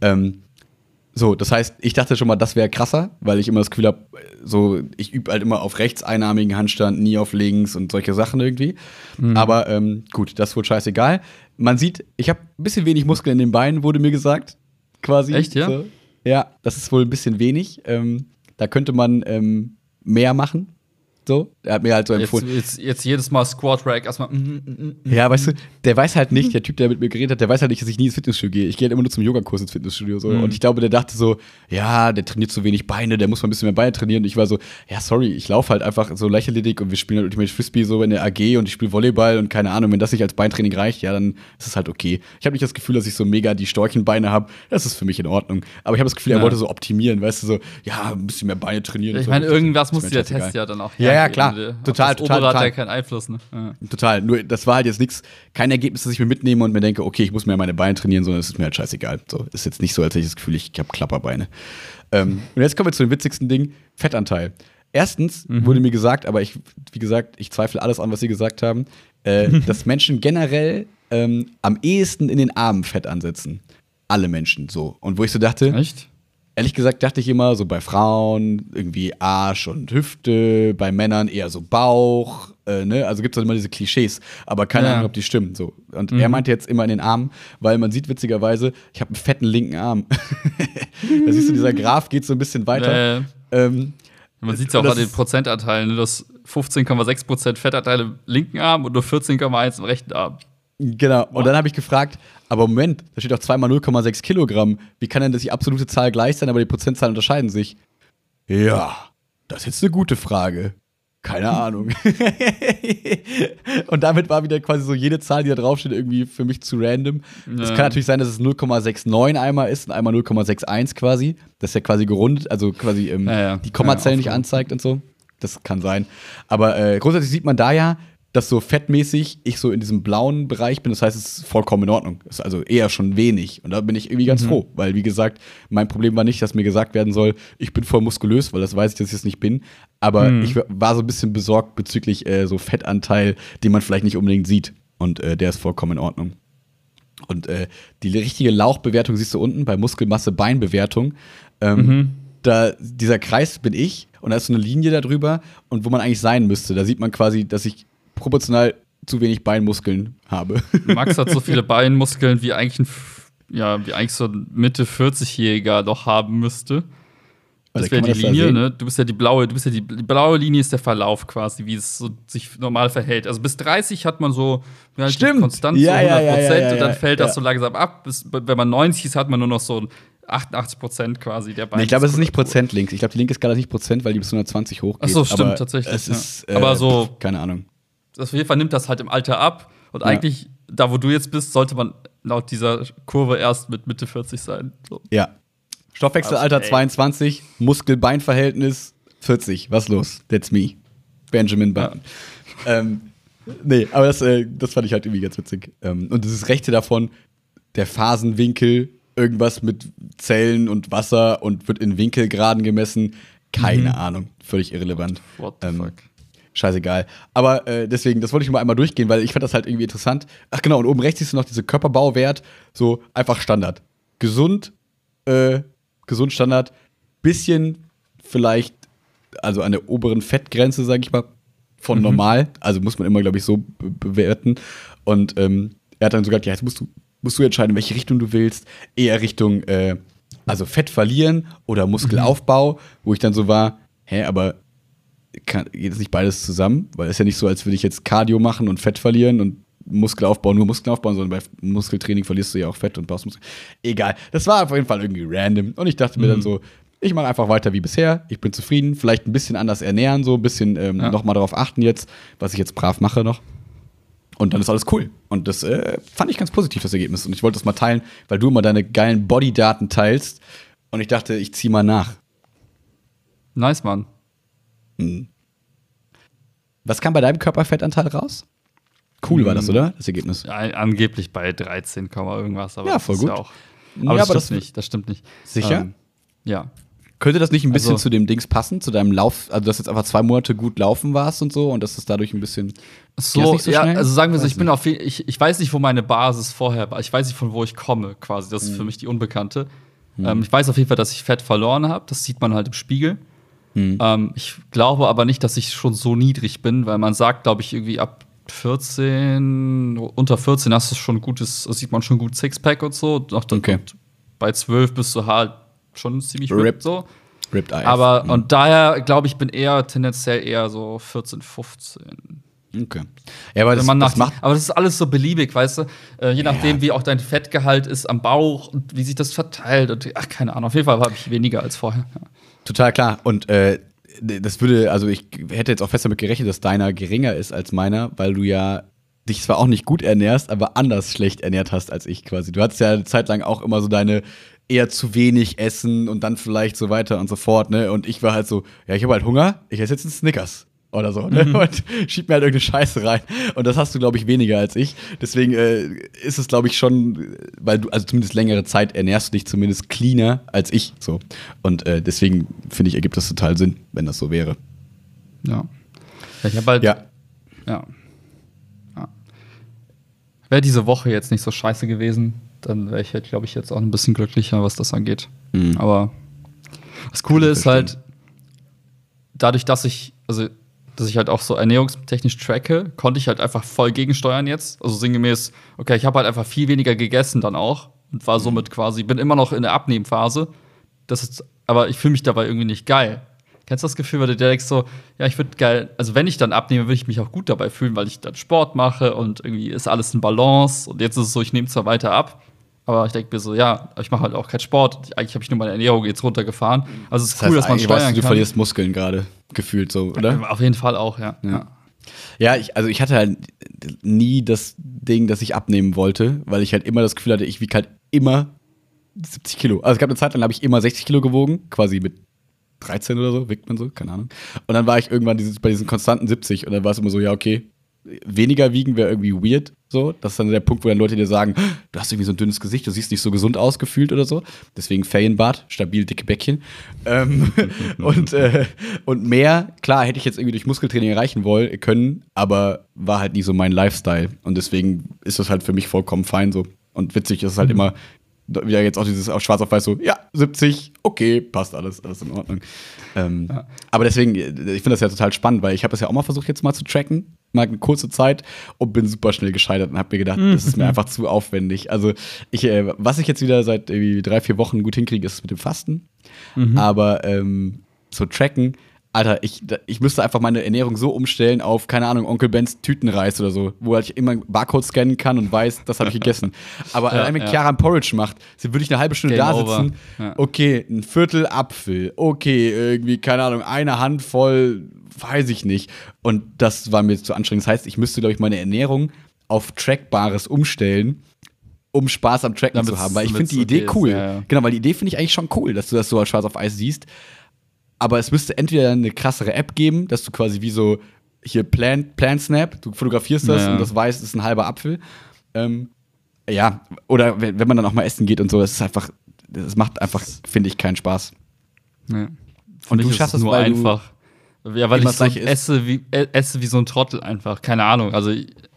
So, das heißt, ich dachte schon mal, das wäre krasser, weil ich immer das Gefühl habe, so, ich übe halt immer auf rechts einarmigen Handstand, nie auf links und solche Sachen irgendwie. Aber gut, das ist wohl scheißegal. Man sieht, ich habe ein bisschen wenig Muskeln in den Beinen, wurde mir gesagt. Quasi. Echt, ja? So. Ja, das ist wohl ein bisschen wenig. Da könnte man mehr machen. So, er hat mir halt so empfohlen. Jetzt jedes Mal Squat-Rack erstmal. Ja, weißt du, der weiß halt nicht, der Typ, der mit mir geredet hat, der weiß halt nicht, dass ich nie ins Fitnessstudio gehe. Ich gehe halt immer nur zum Yogakurs ins Fitnessstudio. So. Und ich glaube, der dachte so, ja, der trainiert zu wenig Beine, der muss mal ein bisschen mehr Beine trainieren. Und ich war so, ja, sorry, ich laufe halt einfach so Leichtathletik und wir spielen halt Ultimate Frisbee so in der AG und ich spiele Volleyball und keine Ahnung, wenn das nicht als Beintraining reicht, ja, dann ist es halt okay. Ich habe nicht das Gefühl, dass ich so mega die Storchenbeine habe. Das ist für mich in Ordnung. Aber ich habe das Gefühl, er wollte so optimieren, weißt du, so, ja, ein bisschen mehr Beine trainieren. Ich meine, irgendwas muss der Test ja dann auch hergeben. Ja, klar. Total. Hat ja keinen Einfluss, ne? Ja. Total. Nur, das war halt jetzt nichts, kein Ergebnis, das ich mir mitnehme und mir denke, okay, ich muss mir meine Beine trainieren, sondern es ist mir halt scheißegal. So, ist jetzt nicht so, als hätte ich das Gefühl, ich habe Klapperbeine. Und jetzt kommen wir zu dem witzigsten Ding: Fettanteil. Erstens wurde mir gesagt, aber wie gesagt, ich zweifle alles an, was sie gesagt haben, dass Menschen generell am ehesten in den Armen Fett ansetzen. Alle Menschen so. Und wo ich so dachte, echt? Ehrlich gesagt dachte ich immer so bei Frauen irgendwie Arsch und Hüfte, bei Männern eher so Bauch, ne? Also gibt es halt immer diese Klischees, aber keine Ahnung, ob die stimmen. So. Und er meinte jetzt immer in den Armen, weil man sieht witzigerweise, ich habe einen fetten linken Arm. Da siehst du, dieser Graph geht so ein bisschen weiter. Man sieht es ja auch an den Prozentanteilen, ne? Das 15,6% Fettanteil im linken Arm und nur 14,1% im rechten Arm. Genau, und dann habe ich gefragt, aber Moment, da steht doch 2 mal 0,6 Kilogramm. Wie kann denn das die absolute Zahl gleich sein, aber die Prozentzahlen unterscheiden sich? Ja, das ist jetzt eine gute Frage. Keine Ahnung. Und damit war wieder quasi so jede Zahl, die da draufsteht, irgendwie für mich zu random. Es kann natürlich sein, dass es 0,69 einmal ist und einmal 0,61 quasi. Das ist ja quasi gerundet, also quasi die Kommazellen nicht anzeigt und so. Das kann sein. Aber grundsätzlich sieht man da ja, dass so fettmäßig ich so in diesem blauen Bereich bin. Das heißt, es ist vollkommen in Ordnung. Das ist also eher schon wenig. Und da bin ich irgendwie ganz froh. Weil, wie gesagt, mein Problem war nicht, dass mir gesagt werden soll, ich bin voll muskulös, weil das weiß ich, dass ich es nicht bin. Aber ich war so ein bisschen besorgt bezüglich so Fettanteil, den man vielleicht nicht unbedingt sieht. Und der ist vollkommen in Ordnung. Und die richtige Lauchbewertung siehst du unten bei Muskelmasse-Beinbewertung. Da, dieser Kreis bin ich und da ist so eine Linie da drüber und wo man eigentlich sein müsste. Da sieht man quasi, dass ich proportional zu wenig Beinmuskeln habe. Max hat so viele Beinmuskeln, wie eigentlich so ein Mitte-40-Jähriger doch haben müsste. Das wäre die Linie, ne? Du bist ja die blaue Linie ist der Verlauf quasi, wie es so sich normal verhält. Also bis 30 hat man so konstant so 100% und dann fällt das so langsam ab. Wenn man 90 ist, hat man nur noch so 88% quasi der Beine. Ich glaube, es ist nicht Prozent links. Ich glaube, die linke Skala ist nicht Prozent, weil die bis 120 hochgeht. Ach so, stimmt, tatsächlich. Es ist, aber so, keine Ahnung. Auf jeden Fall nimmt das halt im Alter ab. Und eigentlich, da wo du jetzt bist, sollte man laut dieser Kurve erst mit Mitte 40 sein. So. Ja. Stoffwechselalter 22, Muskel-Bein-Verhältnis 40. Was los? That's me. Benjamin Button. Nee, aber das fand ich halt irgendwie ganz witzig. Und dieses Rechte davon, der Phasenwinkel, irgendwas mit Zellen und Wasser und wird in Winkelgraden gemessen. Keine Ahnung. Völlig irrelevant. What the fuck? Scheißegal. Aber deswegen, das wollte ich mal einmal durchgehen, weil ich fand das halt irgendwie interessant. Ach genau, und oben rechts siehst du noch diese Körperbauwert, so einfach Standard. Gesund Standard, bisschen vielleicht, also an der oberen Fettgrenze, sag ich mal, von normal. Also muss man immer, glaube ich, so bewerten. Und er hat dann so gesagt, ja, jetzt musst du entscheiden, in welche Richtung du willst. Eher Richtung, also Fett verlieren oder Muskelaufbau, wo ich dann so war, aber geht es nicht beides zusammen? Weil es ist ja nicht so, als würde ich jetzt Cardio machen und Fett verlieren und Muskelaufbau, sondern bei Muskeltraining verlierst du ja auch Fett und baust Muskeln. Egal. Das war auf jeden Fall irgendwie random. Und ich dachte mir dann so, ich mache einfach weiter wie bisher. Ich bin zufrieden. Vielleicht ein bisschen anders ernähren, so ein bisschen nochmal darauf achten jetzt, was ich jetzt brav mache noch. Und dann ist alles cool. Und das fand ich ganz positiv, das Ergebnis. Und ich wollte das mal teilen, weil du immer deine geilen Bodydaten teilst. Und ich dachte, ich ziehe mal nach. Nice, Mann. Was kam bei deinem Körperfettanteil raus? Cool war das, oder? Das Ergebnis. Ja, angeblich bei 13, irgendwas. Aber ja, voll gut. Aber das stimmt nicht. Sicher? Ja. Könnte das nicht ein bisschen zu dem Dings passen, zu deinem Lauf, also dass jetzt einfach 2 Monate gut laufen warst und so und dass das dadurch ein bisschen also sagen wir so, ich weiß nicht, wo meine Basis vorher war. Ich weiß nicht, von wo ich komme, quasi. Das ist für mich die Unbekannte. Ich weiß auf jeden Fall, dass ich Fett verloren habe. Das sieht man halt im Spiegel. Ich glaube aber nicht, dass ich schon so niedrig bin, weil man sagt, glaube ich, irgendwie ab 14, unter 14 hast du schon sieht man schon gut Sixpack und so. Und bei 12 bist du halt schon ziemlich Ripped. ripped so. Ripped IF. Aber, und daher, glaube ich, bin eher tendenziell eher so 14, 15. Okay. Ja, aber aber das ist alles so beliebig, weißt du? Je nachdem, wie auch dein Fettgehalt ist am Bauch und wie sich das verteilt. Und, keine Ahnung. Auf jeden Fall habe ich weniger als vorher. Ja. Total klar. Und das würde, also ich hätte jetzt auch fest damit gerechnet, dass deiner geringer ist als meiner, weil du ja dich zwar auch nicht gut ernährst, aber anders schlecht ernährt hast als ich quasi. Du hattest ja eine Zeit lang auch immer so deine eher zu wenig essen und dann vielleicht so weiter und so fort, ne? Und ich war halt so, ja, ich habe halt Hunger, ich esse jetzt einen Snickers oder so, ne? Und schieb mir halt irgendeine Scheiße rein. Und das hast du, glaube ich, weniger als ich. Deswegen ist es, glaube ich, schon, weil du, also zumindest längere Zeit ernährst du dich zumindest cleaner als ich, so. Und deswegen, finde ich, ergibt das total Sinn, wenn das so wäre. Ja. Ich habe halt. Ja. Wäre diese Woche jetzt nicht so scheiße gewesen, dann wäre ich halt, glaube ich, jetzt auch ein bisschen glücklicher, was das angeht. Mhm. Aber das Coole ist halt, dadurch, dass ich halt auch so ernährungstechnisch tracke, konnte ich halt einfach voll gegensteuern jetzt. Also sinngemäß, okay, ich habe halt einfach viel weniger gegessen dann auch und war somit quasi, bin immer noch in der Abnehmphase. Aber ich fühle mich dabei irgendwie nicht geil. Kennst du das Gefühl, weil du denkst so, ja, ich würde geil, also wenn ich dann abnehme, würde ich mich auch gut dabei fühlen, weil ich dann Sport mache und irgendwie ist alles in Balance. Und jetzt ist es so, ich nehme zwar weiter ab, aber ich denke mir so, ja, ich mache halt auch keinen Sport. Eigentlich habe ich nur meine Ernährung jetzt runtergefahren. Also es ist cool, dass man steuern kann. Du verlierst Muskeln gerade, gefühlt so, oder? Auf jeden Fall auch, ja. Ja, ich hatte halt nie das Ding, dass ich abnehmen wollte, weil ich halt immer das Gefühl hatte, ich wiege halt immer 70 Kilo. Also es gab eine Zeit lang, habe ich immer 60 Kilo gewogen, quasi mit 13 oder so, wiegt man so, keine Ahnung. Und dann war ich irgendwann bei diesen konstanten 70 und dann war es immer so, ja, okay, weniger wiegen wäre irgendwie weird, so. Das ist dann der Punkt, wo dann Leute dir sagen, du hast irgendwie so ein dünnes Gesicht, du siehst nicht so gesund aus gefühlt oder so. Deswegen Ferienbart, stabil dicke Bäckchen. Und mehr, klar, hätte ich jetzt irgendwie durch Muskeltraining erreichen können, aber war halt nie so mein Lifestyle. Und deswegen ist das halt für mich vollkommen fein so. Und witzig ist es halt immer, wieder jetzt auch dieses auf schwarz auf weiß so, ja, 70, okay, passt alles in Ordnung. Aber deswegen, ich finde das ja total spannend, weil ich habe das ja auch mal versucht jetzt mal zu tracken, mal eine kurze Zeit und bin super schnell gescheitert und habe mir gedacht, das ist mir einfach zu aufwendig. Also was ich jetzt wieder seit irgendwie 3-4 Wochen gut hinkriege, ist mit dem Fasten. Aber so tracken, Alter, ich müsste einfach meine Ernährung so umstellen auf, keine Ahnung, Onkel Bens Tütenreis oder so, wo ich immer Barcode scannen kann und weiß, das habe ich gegessen. Aber allein wenn Chiara ein Porridge macht, würde ich eine halbe Stunde da sitzen. Ja. Okay, ein Viertel Apfel. Okay, irgendwie, keine Ahnung, eine Handvoll, weiß ich nicht. Und das war mir zu anstrengend. Das heißt, ich müsste, glaube ich, meine Ernährung auf Trackbares umstellen, um Spaß am Tracken zu haben. Weil ich finde die Idee cool. Ja. Genau, weil die Idee finde ich eigentlich schon cool, dass du das so als schwarz auf Eis siehst. Aber es müsste entweder eine krassere App geben, dass du quasi wie so hier Plan Snap, du fotografierst das und das weiß, es ist ein halber Apfel. Oder wenn man dann auch mal essen geht und so, das macht einfach, finde ich, keinen Spaß. Ja. Und du schaffst es nur einfach. Ja, weil ich so esse wie so ein Trottel einfach. Keine Ahnung. Also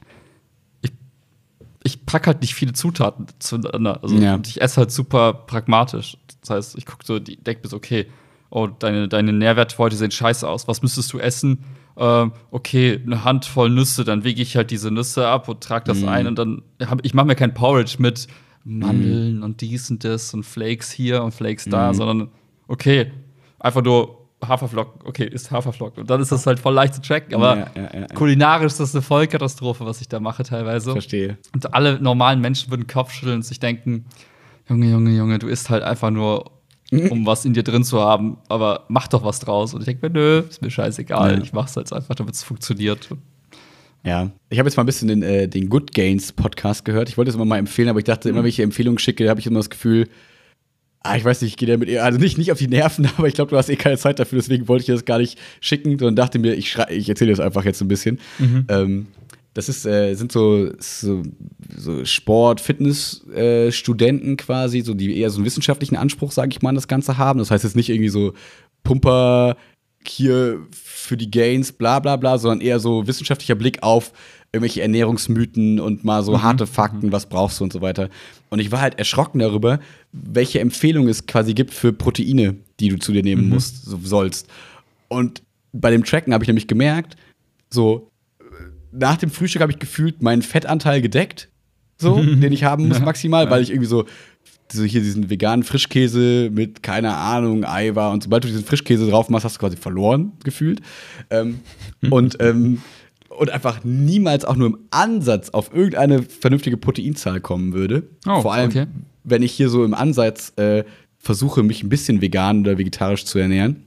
ich packe halt nicht viele Zutaten zueinander. Also und ich esse halt super pragmatisch. Das heißt, ich gucke so, denke mir so, okay, oh, deine Nährwerte heute sehen scheiße aus. Was müsstest du essen? Okay, eine Handvoll Nüsse, dann wiege ich halt diese Nüsse ab und trage das ein und dann ich mache mir kein Porridge mit Mandeln und dies und das und Flakes hier und Flakes da, sondern okay, einfach nur Haferflocken, okay, ist Haferflocken. Und dann ist das halt voll leicht zu tracken, aber kulinarisch ist das eine Vollkatastrophe, was ich da mache teilweise. Verstehe. Und alle normalen Menschen würden Kopf schütteln und sich denken, Junge, du isst halt einfach nur um was in dir drin zu haben, aber mach doch was draus. Und ich denke mir, nö, ist mir scheißegal, ich mach's jetzt einfach, damit es funktioniert. Ja, ich habe jetzt mal ein bisschen den Good Gains Podcast gehört. Ich wollte es immer mal empfehlen, aber ich dachte, immer wenn ich Empfehlungen schicke, habe ich immer das Gefühl, ich weiß nicht, ich gehe da mit ihr, also nicht auf die Nerven, aber ich glaube, du hast keine Zeit dafür, deswegen wollte ich dir das gar nicht schicken, sondern dachte mir, ich erzähle das einfach jetzt ein bisschen. Das sind so Sport-, Fitness-Studenten quasi, so, die eher so einen wissenschaftlichen Anspruch, sage ich mal, an das Ganze haben. Das heißt jetzt nicht irgendwie so Pumper hier für die Gains, bla bla bla, sondern eher so wissenschaftlicher Blick auf irgendwelche Ernährungsmythen und mal so harte Fakten, was brauchst du und so weiter. Und ich war halt erschrocken darüber, welche Empfehlungen es quasi gibt für Proteine, die du zu dir nehmen sollst. Und bei dem Tracken habe ich nämlich gemerkt, so nach dem Frühstück habe ich gefühlt meinen Fettanteil gedeckt, so, den ich haben muss maximal, weil ich irgendwie so so hier diesen veganen Frischkäse mit, keine Ahnung, Eiweiß. Und sobald du diesen Frischkäse drauf machst, hast du quasi verloren, gefühlt. Und einfach niemals auch nur im Ansatz auf irgendeine vernünftige Proteinzahl kommen würde. Oh, vor allem, okay. wenn ich hier so im Ansatz versuche, mich ein bisschen vegan oder vegetarisch zu ernähren.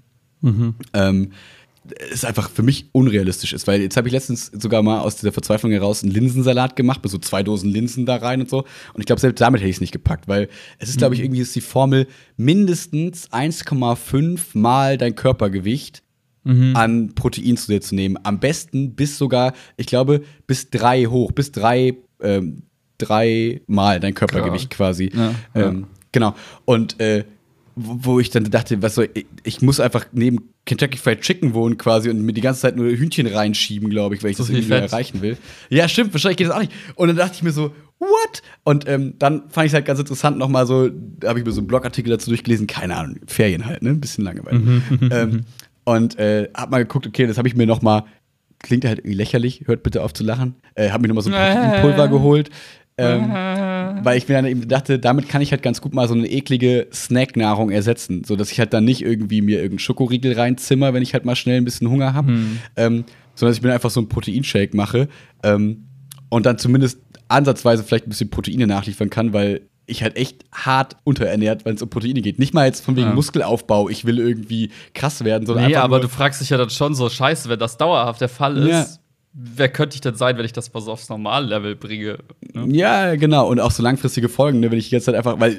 Ist einfach für mich unrealistisch ist, weil jetzt habe ich letztens sogar mal aus dieser Verzweiflung heraus einen Linsensalat gemacht, mit so 2 Dosen Linsen da rein und so. Und ich glaube, selbst damit hätte ich es nicht gepackt, weil es ist, glaube ich, irgendwie ist die Formel mindestens 1,5 mal dein Körpergewicht an Protein zu dir zu nehmen. Am besten bis sogar, ich glaube, bis 3 hoch, bis 3 mal dein Körpergewicht quasi. Ja. Genau. Und wo ich dann dachte, was soll ich muss einfach neben Kentucky Fried Chicken wohnen quasi und mir die ganze Zeit nur Hühnchen reinschieben, glaube ich, weil ich So das viel irgendwie Fett. erreichen will. Ja, stimmt, wahrscheinlich geht das auch nicht. Und dann dachte ich mir so, what? Und dann fand ich es halt ganz interessant nochmal so, da habe ich mir so einen Blogartikel dazu durchgelesen, keine Ahnung, Ferien halt, ne, ein bisschen Langeweile. Und hab mal geguckt, okay, das habe ich mir nochmal, klingt halt irgendwie lächerlich, hört bitte auf zu lachen, hab mir nochmal so ein Proteinpulver geholt. Weil ich mir dann eben dachte, damit kann ich halt ganz gut mal so eine eklige Snacknahrung ersetzen, so dass ich halt dann nicht irgendwie mir irgendeinen Schokoriegel reinzimmer, wenn ich halt mal schnell ein bisschen Hunger habe, sondern dass ich mir einfach so einen Proteinshake mache und dann zumindest ansatzweise vielleicht ein bisschen Proteine nachliefern kann, weil ich halt echt hart unterernährt, wenn es um Proteine geht. Nicht mal jetzt von wegen Muskelaufbau, ich will irgendwie krass werden, sondern Nee, einfach aber nur, du fragst dich ja dann schon so, scheiße, wenn das dauerhaft der Fall ist, Ja. wer könnte ich denn sein, wenn ich das mal so aufs Normallevel bringe? Ne? Ja, genau. Und auch so langfristige Folgen, ne, wenn ich die ganze Zeit einfach, weil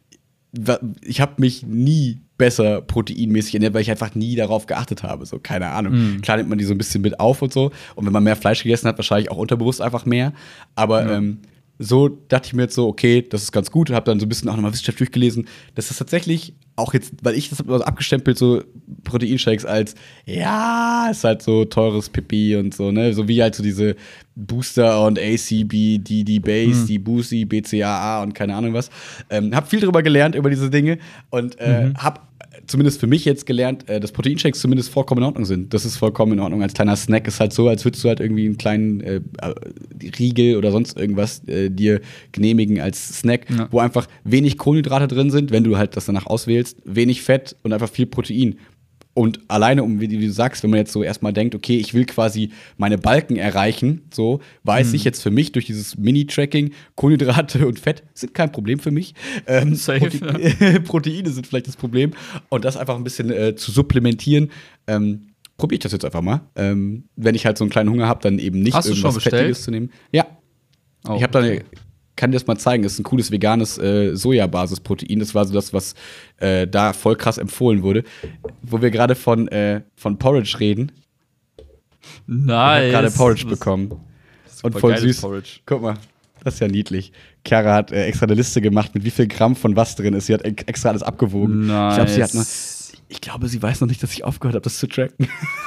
ich habe mich nie besser proteinmäßig ernährt, weil ich einfach nie darauf geachtet habe. So, keine Ahnung. Klar nimmt man die so ein bisschen mit auf und so. Und wenn man mehr Fleisch gegessen hat, wahrscheinlich auch unterbewusst einfach mehr. Aber so dachte ich mir jetzt so, okay, das ist ganz gut. Und habe dann so ein bisschen auch nochmal Wissenschaft durchgelesen. Das ist tatsächlich auch jetzt, weil ich das habe so abgestempelt, so Proteinshakes als, ja, ist halt so teures Pipi und so, ne? So wie halt so diese Booster und ACB, die Base, die Boosie, BCAA und keine Ahnung was. Hab viel drüber gelernt, über diese Dinge. Und hab zumindest für mich jetzt gelernt, dass Proteinshakes zumindest vollkommen in Ordnung sind. Das ist vollkommen in Ordnung. Als kleiner Snack ist halt so, als würdest du halt irgendwie einen kleinen Riegel oder sonst irgendwas dir genehmigen als Snack, wo einfach wenig Kohlenhydrate drin sind, wenn du halt das danach auswählst, wenig Fett und einfach viel Protein. Und alleine, wie du sagst, wenn man jetzt so erstmal denkt, okay, ich will quasi meine Balken erreichen, so, weiß ich jetzt für mich durch dieses Mini-Tracking, Kohlenhydrate und Fett sind kein Problem für mich. Safe, Proteine sind vielleicht das Problem. Und das einfach ein bisschen zu supplementieren, probiere ich das jetzt einfach mal. Wenn ich halt so einen kleinen Hunger habe, dann eben nicht Hast du irgendwas schon bestellt? Fettiges zu nehmen. Ja. Oh, Ich habe da kann dir das mal zeigen. Das ist ein cooles veganes Sojabasis-Protein. Das war so das, was da voll krass empfohlen wurde. Wo wir gerade von Porridge reden. Nice. Ich habe gerade Porridge bekommen. Und voll süß. Porridge. Guck mal, das ist ja niedlich. Chiara hat extra eine Liste gemacht, mit wie viel Gramm von was drin ist. Sie hat extra alles abgewogen. Nice. Ich glaube, sie weiß noch nicht, dass ich aufgehört habe, das zu tracken.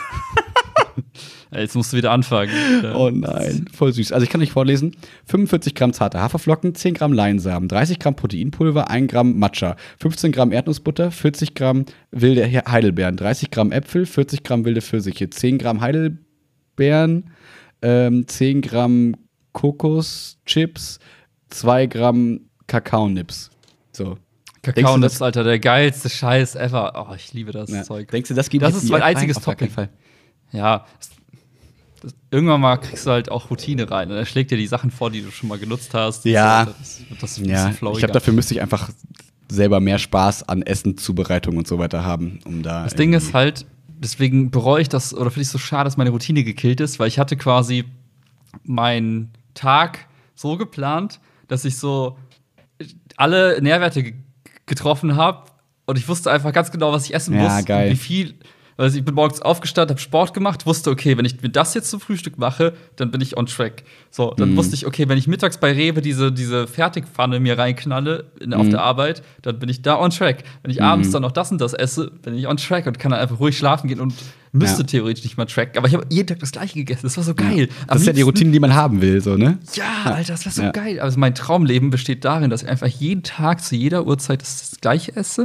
Jetzt musst du wieder anfangen. Oh nein, voll süß. Also ich kann euch vorlesen. 45 Gramm zarte Haferflocken, 10 Gramm Leinsamen, 30 Gramm Proteinpulver, 1 Gramm Matcha, 15 Gramm Erdnussbutter, 40 Gramm wilde Heidelbeeren, 30 Gramm Äpfel, 40 Gramm wilde Pfirsiche, 10 Gramm Heidelbeeren, 10 Gramm Kokoschips, 2 Gramm Kakaonips. So. Kakaonips, Alter, der geilste Scheiß ever. Oh, ich liebe das Zeug. Denkst du, das geht Das ist mein einziges Auf gar keinen Topping. Fall. Ja, irgendwann mal kriegst du halt auch Routine rein. Und er schlägt dir die Sachen vor, die du schon mal genutzt hast. Ja. Das ist ein bisschen Ja, flowiger. ich glaube, dafür müsste ich einfach selber mehr Spaß an Essenzubereitung und so weiter haben, um da. Das Ding ist halt, deswegen bereue ich das, oder finde ich es so schade, dass meine Routine gekillt ist, weil ich hatte quasi meinen Tag so geplant, dass ich so alle Nährwerte getroffen habe und ich wusste einfach ganz genau, was ich essen Ja, muss geil. und wie viel. Also ich bin morgens aufgestanden, habe Sport gemacht, wusste, okay, wenn ich mir das jetzt zum Frühstück mache, dann bin ich on track. So, dann wusste ich, okay, wenn ich mittags bei Rewe diese Fertigpfanne mir reinknalle auf der Arbeit, dann bin ich da on track. Wenn ich abends dann noch das und das esse, bin ich on track und kann dann einfach ruhig schlafen gehen und müsste theoretisch nicht mal tracken. Aber ich habe jeden Tag das Gleiche gegessen. Das war so geil. Das ist ja die Routine, die man haben will, so, ne? Ja, Alter, das war so geil. Also mein Traumleben besteht darin, dass ich einfach jeden Tag zu jeder Uhrzeit das Gleiche esse.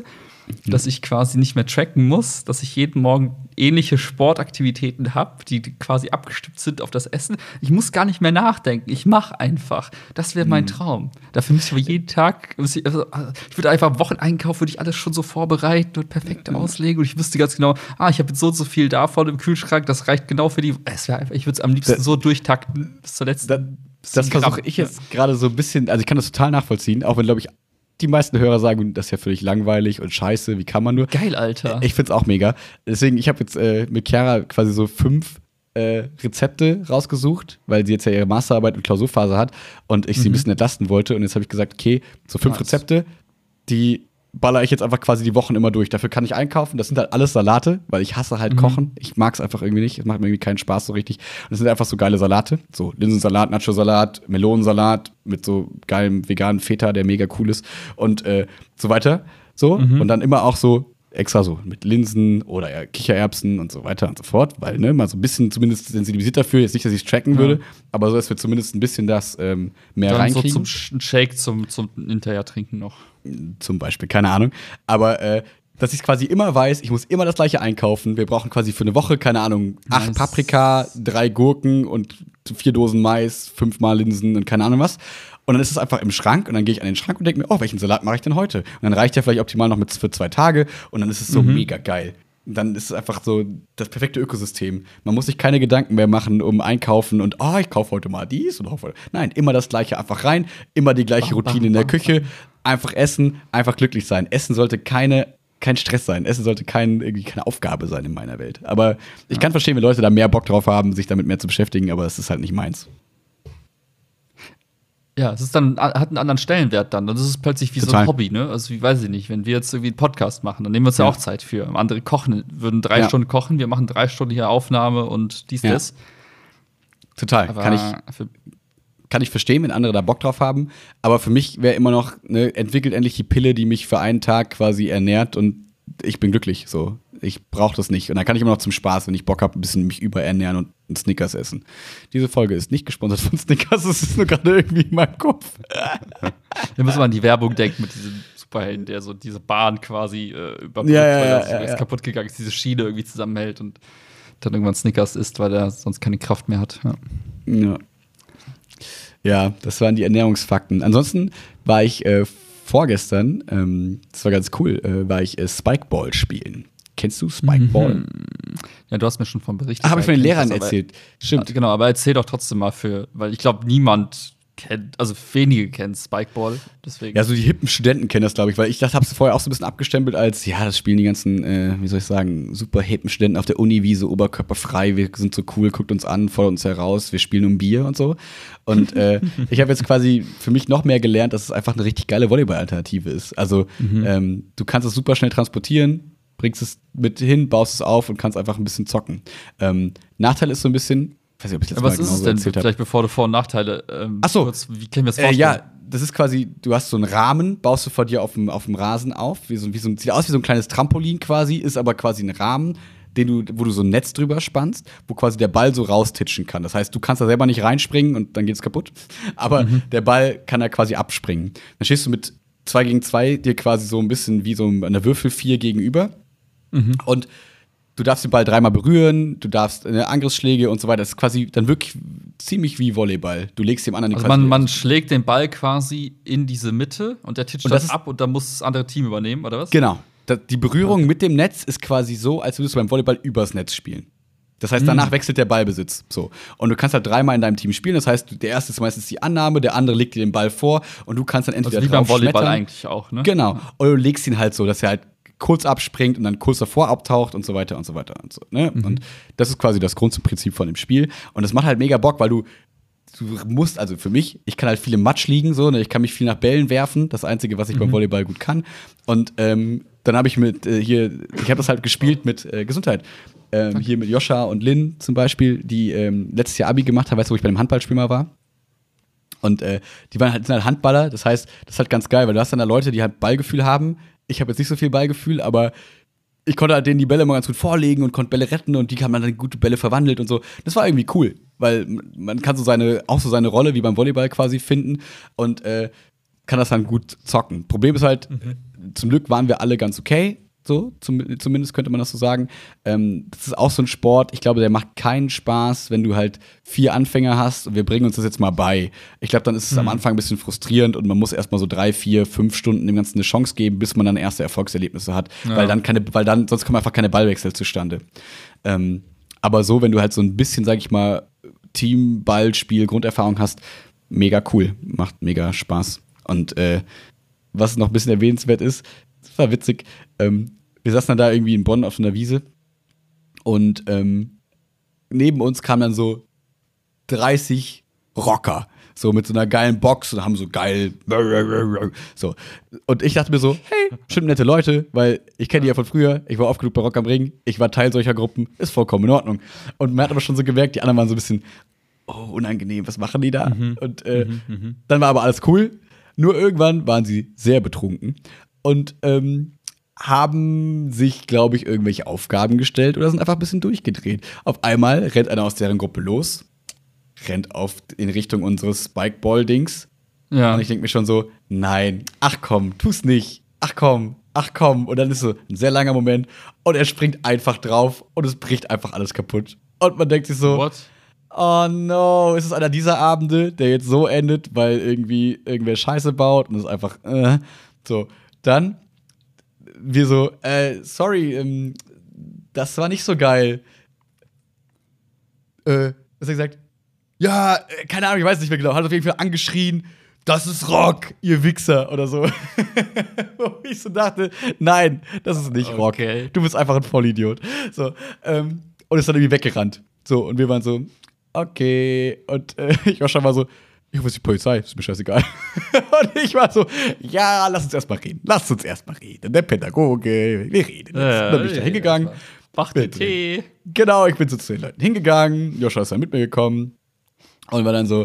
dass ich quasi nicht mehr tracken muss, dass ich jeden Morgen ähnliche Sportaktivitäten habe, die quasi abgestimmt sind auf das Essen. Ich muss gar nicht mehr nachdenken. Ich mache einfach. Das wäre mein Traum. Dafür müsste ich aber jeden Tag, ich würde einfach Wocheneinkauf, würde ich alles schon so vorbereiten und perfekt auslegen. Und ich wüsste ganz genau, ich habe jetzt so und so viel davon im Kühlschrank, das reicht genau für die. Ich würde es am liebsten so durchtakten bis zur letzten. Das versuche ich jetzt gerade so ein bisschen, also ich kann das total nachvollziehen, auch wenn, glaube ich, die meisten Hörer sagen, das ist ja völlig langweilig und scheiße, wie kann man nur? Geil, Alter. Ich find's auch mega. Deswegen, ich habe jetzt mit Chiara quasi so 5 Rezepte rausgesucht, weil sie jetzt ja ihre Masterarbeit und Klausurphase hat und ich sie ein bisschen entlasten wollte. Und jetzt habe ich gesagt, okay, so 5 Rezepte, die baller ich jetzt einfach quasi die Wochen immer durch. Dafür kann ich einkaufen. Das sind halt alles Salate, weil ich hasse halt Kochen. Ich mag es einfach irgendwie nicht. Es macht mir irgendwie keinen Spaß so richtig. Und das sind einfach so geile Salate. So Linsensalat, Nacho-Salat, Melonensalat mit so geilem veganen Feta, der mega cool ist. Und so weiter. So. Und dann immer auch so extra so mit Linsen oder Kichererbsen und so weiter und so fort. Weil, ne, mal so ein bisschen zumindest sensibilisiert dafür. Jetzt nicht, dass ich es tracken würde, aber so, dass wir zumindest ein bisschen das mehr dann reinkriegen. So zum Shake, zum hinterher trinken noch. Zum Beispiel, keine Ahnung. Aber dass ich quasi immer weiß, ich muss immer das gleiche einkaufen. Wir brauchen quasi für eine Woche, keine Ahnung, 8 Paprika, 3 Gurken und 4 Dosen Mais, 5 Mal Linsen und keine Ahnung was. Und dann ist es einfach im Schrank und dann gehe ich an den Schrank und denke mir, welchen Salat mache ich denn heute? Und dann reicht der vielleicht optimal noch für 2 Tage und dann ist es so mega geil. Und dann ist es einfach so das perfekte Ökosystem. Man muss sich keine Gedanken mehr machen um Einkaufen und ich kaufe heute mal dies und hoffe. Nein, immer das Gleiche einfach rein, immer die gleiche Routine in der Küche. Einfach essen, einfach glücklich sein. Essen sollte kein Stress sein. Essen sollte keine Aufgabe sein in meiner Welt. Aber ich kann verstehen, wenn Leute da mehr Bock drauf haben, sich damit mehr zu beschäftigen, aber es ist halt nicht meins. Ja, es ist dann, hat einen anderen Stellenwert dann. Das ist plötzlich wie so ein Hobby, ne? Also, wie weiß ich nicht, wenn wir jetzt irgendwie einen Podcast machen, dann nehmen wir uns ja auch Zeit für. Andere würden 3 Stunden kochen, wir machen 3 Stunden hier Aufnahme und dies, das. Total. Aber kann ich verstehen, wenn andere da Bock drauf haben. Aber für mich wäre immer noch, entwickelt endlich die Pille, die mich für einen Tag quasi ernährt und ich bin glücklich. So. Ich brauche das nicht. Und dann kann ich immer noch zum Spaß, wenn ich Bock habe, ein bisschen mich überernähren und einen Snickers essen. Diese Folge ist nicht gesponsert von Snickers, es ist nur gerade irgendwie in meinem Kopf. Wir müssen mal an die Werbung denken mit diesem Superhelden, der so diese Bahn quasi überbrückt, weil er kaputt gegangen ist, diese Schiene irgendwie zusammenhält und dann irgendwann Snickers isst, weil er sonst keine Kraft mehr hat. Ja, das waren die Ernährungsfakten. Ansonsten war ich vorgestern, das war ganz cool, war ich Spikeball spielen. Kennst du Spikeball? Ja, du hast mir schon von berichtet. Habe ich von den Lehrern erzählt. Stimmt. Genau, aber erzähl doch trotzdem mal weil ich glaube, niemand kennt, also wenige kennen Spikeball, deswegen. Ja, so die hippen Studenten kennen das, glaube ich, weil ich habe es vorher auch so ein bisschen abgestempelt als, das spielen die ganzen, wie soll ich sagen, super hippen Studenten auf der Uniwiese, oberkörperfrei, wir sind so cool, guckt uns an, fordert uns heraus, wir spielen um Bier und so. Und ich habe jetzt quasi für mich noch mehr gelernt, dass es einfach eine richtig geile Volleyball-Alternative ist. Also du kannst es super schnell transportieren, bringst es mit hin, baust es auf und kannst einfach ein bisschen zocken. Nachteil ist so ein bisschen, ich weiß nicht, ob ich das was ist es denn, vielleicht bevor du Vor- und Nachteile wie können wir das vorstellen? Das ist quasi, du hast so einen Rahmen, baust du vor dir auf dem Rasen auf, sieht aus wie so ein kleines Trampolin quasi, ist aber quasi ein Rahmen, wo du so ein Netz drüber spannst, wo quasi der Ball so raustitschen kann. Das heißt, du kannst da selber nicht reinspringen und dann geht es kaputt, aber der Ball kann da quasi abspringen. Dann stehst du mit 2 gegen 2 dir quasi so ein bisschen wie so eine Würfel-4 gegenüber und du darfst den Ball 3-mal berühren, du darfst Angriffsschläge und so weiter. Das ist quasi dann wirklich ziemlich wie Volleyball. Du legst dem anderen also man schlägt den Ball quasi in diese Mitte und der titscht das ab und dann muss das andere Team übernehmen, oder was? Genau. Die Berührung mit dem Netz ist quasi so, als würdest du beim Volleyball übers Netz spielen. Das heißt, danach wechselt der Ballbesitz. So. Und du kannst halt 3-mal in deinem Team spielen. Das heißt, der erste ist meistens die Annahme, der andere legt dir den Ball vor und du kannst dann entweder wie beim Volleyball eigentlich auch, ne? Genau. Oder du legst ihn halt so, dass er halt kurz abspringt und dann kurz davor abtaucht und so weiter und so weiter und so. Ne? Und das ist quasi das Grundprinzip von dem Spiel. Und das macht halt mega Bock, weil du musst, also für mich, ich kann halt viel im Matsch liegen, so, ne? Ich kann mich viel nach Bällen werfen, das Einzige, was ich beim Volleyball gut kann. Und dann habe ich ich habe das halt gespielt mit Gesundheit. Hier mit Joscha und Lynn zum Beispiel, die letztes Jahr Abi gemacht haben, weißt du, wo ich bei dem Handballspiel mal war? Und die sind halt Handballer, das heißt, das ist halt ganz geil, weil du hast dann da Leute, die halt Ballgefühl haben. Ich habe jetzt nicht so viel Ballgefühl, aber ich konnte halt denen die Bälle immer ganz gut vorlegen und konnte Bälle retten und die haben dann gute Bälle verwandelt und so. Das war irgendwie cool, weil man kann so seine Rolle wie beim Volleyball quasi finden und kann das dann gut zocken. Problem ist halt, zum Glück waren wir alle ganz okay. So, zumindest könnte man das so sagen. Das ist auch so ein Sport, ich glaube, der macht keinen Spaß, wenn du halt 4 Anfänger hast und wir bringen uns das jetzt mal bei. Ich glaube, dann ist es am Anfang ein bisschen frustrierend und man muss erstmal so 3, 4, 5 Stunden dem Ganzen eine Chance geben, bis man dann erste Erfolgserlebnisse hat. Ja. Weil dann, sonst kommen einfach keine Ballwechsel zustande. Aber so, wenn du halt so ein bisschen, sag ich mal, Teamballspiel, Grunderfahrung hast, mega cool. Macht mega Spaß. Und was noch ein bisschen erwähnenswert ist, das war witzig, wir saßen dann da irgendwie in Bonn auf so einer Wiese und neben uns kamen dann so 30 Rocker, so mit so einer geilen Box und haben so geil so. Und ich dachte mir so, hey, bestimmt nette Leute, weil ich kenne die ja von früher, ich war oft genug bei Rock am Ring, ich war Teil solcher Gruppen, ist vollkommen in Ordnung. Und man hat aber schon so gemerkt, die anderen waren so ein bisschen, oh, unangenehm, was machen die da? Und dann war aber alles cool, nur irgendwann waren sie sehr betrunken und haben sich, glaube ich, irgendwelche Aufgaben gestellt oder sind einfach ein bisschen durchgedreht. Auf einmal rennt einer aus deren Gruppe los, rennt in Richtung unseres Spikeball-Dings. Ja. Und ich denke mir schon so, nein, ach komm, tu's nicht. Ach komm. Und dann ist so ein sehr langer Moment und er springt einfach drauf und es bricht einfach alles kaputt. Und man denkt sich so, What? oh no, ist es einer dieser Abende, der jetzt so endet, weil irgendwie irgendwer Scheiße baut und es ist einfach, so. Dann wir so, sorry, das war nicht so geil. Was hat er gesagt? Ja, keine Ahnung, ich weiß nicht mehr genau. Hat auf jeden Fall angeschrien, das ist Rock, ihr Wichser oder so. Wo ich so dachte, nein, das ist nicht Rock. Okay. Du bist einfach ein Vollidiot. So, und ist dann irgendwie weggerannt. So, und wir waren so, okay. Und ich war schon mal so, ich hoffe, es ist die Polizei, ist mir scheißegal. Und ich war so, ja, lass uns erst mal reden. Der Pädagoge, wir reden jetzt. Dann bin ich da hingegangen. Mach den Tee. Genau, ich bin so zu den Leuten hingegangen. Joscha ist dann mit mir gekommen. Und war dann so,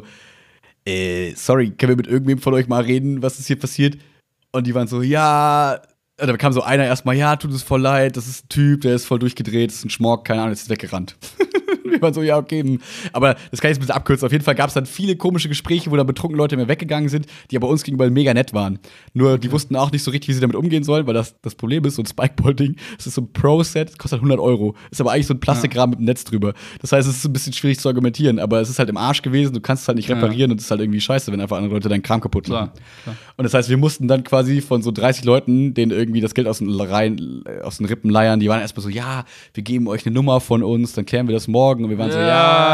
sorry, können wir mit irgendwem von euch mal reden, was ist hier passiert? Und die waren so, ja. Und dann kam so einer erstmal, ja, tut es voll leid, das ist ein Typ, der ist voll durchgedreht, das ist ein Schmock, keine Ahnung, jetzt ist weggerannt. Wir waren so, ja, okay. Aber das kann ich jetzt ein bisschen abkürzen. Auf jeden Fall gab es dann viele komische Gespräche, wo dann betrunkene Leute mehr weggegangen sind, die aber uns gegenüber mega nett waren. Nur die wussten auch nicht so richtig, wie sie damit umgehen sollen, weil das Problem ist, so ein Spikeball-Ding, das ist so ein Pro-Set, das kostet 100 €. Ist aber eigentlich so ein Plastikrahmen mit einem Netz drüber. Das heißt, es ist ein bisschen schwierig zu argumentieren, aber es ist halt im Arsch gewesen, du kannst es halt nicht reparieren und es ist halt irgendwie scheiße, wenn einfach andere Leute deinen Kram kaputt machen. Klar. Und das heißt, wir mussten dann quasi von so 30 Leuten, denen irgendwie das Geld aus den Rippen leiern, die waren erstmal so, ja, wir geben euch eine Nummer von uns, dann klären wir das morgen. Und wir waren so,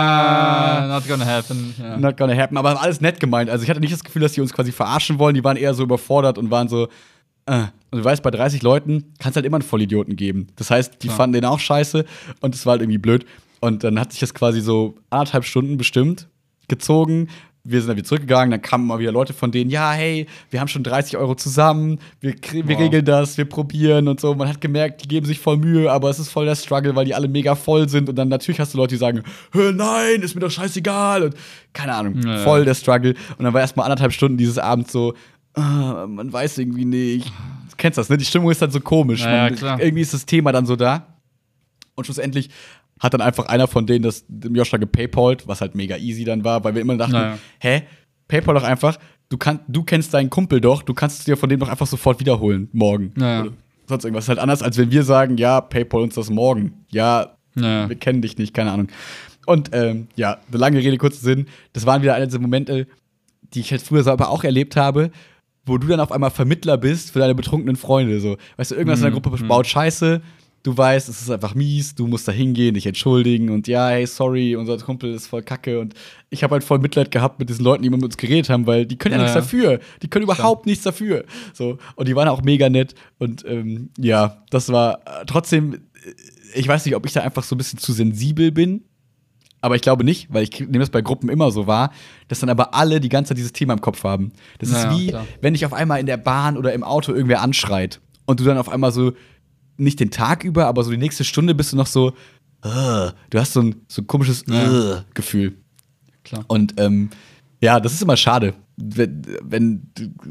ja, not gonna happen. Ja. Not gonna happen. Aber alles nett gemeint. Also ich hatte nicht das Gefühl, dass die uns quasi verarschen wollen. Die waren eher so überfordert und waren so, Und du weißt, bei 30 Leuten kannst halt immer einen Vollidioten geben. Das heißt, die fanden den auch scheiße und es war halt irgendwie blöd. Und dann hat sich das quasi so 1,5 Stunden bestimmt gezogen. Wir sind dann wieder zurückgegangen, dann kamen mal wieder Leute von denen, ja, hey, wir haben schon 30 € zusammen, wir regeln das, wir probieren und so. Man hat gemerkt, die geben sich voll Mühe, aber es ist voll der Struggle, weil die alle mega voll sind. Und dann natürlich hast du Leute, die sagen, nein, ist mir doch scheißegal. Und keine Ahnung, voll der Struggle. Und dann war erst mal 1,5 Stunden dieses Abend so, man weiß irgendwie nicht. Du kennst das, ne? Die Stimmung ist dann so komisch. Ja, klar. Irgendwie ist das Thema dann so da. Und schlussendlich hat dann einfach einer von denen dem Joscha gepaypalt, was halt mega easy dann war, weil wir immer dachten, Paypal doch einfach, du kennst deinen Kumpel doch, du kannst es dir von dem doch einfach sofort wiederholen, morgen. Ja. Oder sonst irgendwas. Das ist halt anders, als wenn wir sagen, ja, Paypal uns das morgen. Ja, wir kennen dich nicht, keine Ahnung. Und ja, eine lange Rede, kurzer Sinn, das waren wieder eine dieser Momente, die ich halt früher selber auch erlebt habe, wo du dann auf einmal Vermittler bist für deine betrunkenen Freunde. So. Weißt du, irgendwas in der Gruppe baut Scheiße, du weißt, es ist einfach mies, du musst da hingehen, dich entschuldigen und ja, hey, sorry, unser Kumpel ist voll kacke. Und ich habe halt voll Mitleid gehabt mit diesen Leuten, die mit uns geredet haben, weil die können ja nichts dafür. Die können überhaupt nichts dafür. So. Und die waren auch mega nett. Und ja, das war trotzdem, ich weiß nicht, ob ich da einfach so ein bisschen zu sensibel bin. Aber ich glaube nicht, weil ich nehme das bei Gruppen immer so wahr, dass dann aber alle die ganze Zeit dieses Thema im Kopf haben. Das ist wie, wenn dich auf einmal in der Bahn oder im Auto irgendwer anschreit und du dann auf einmal so, nicht den Tag über, aber so die nächste Stunde bist du noch so, du hast so ein komisches Gefühl. Klar. Und ja, das ist immer schade, wenn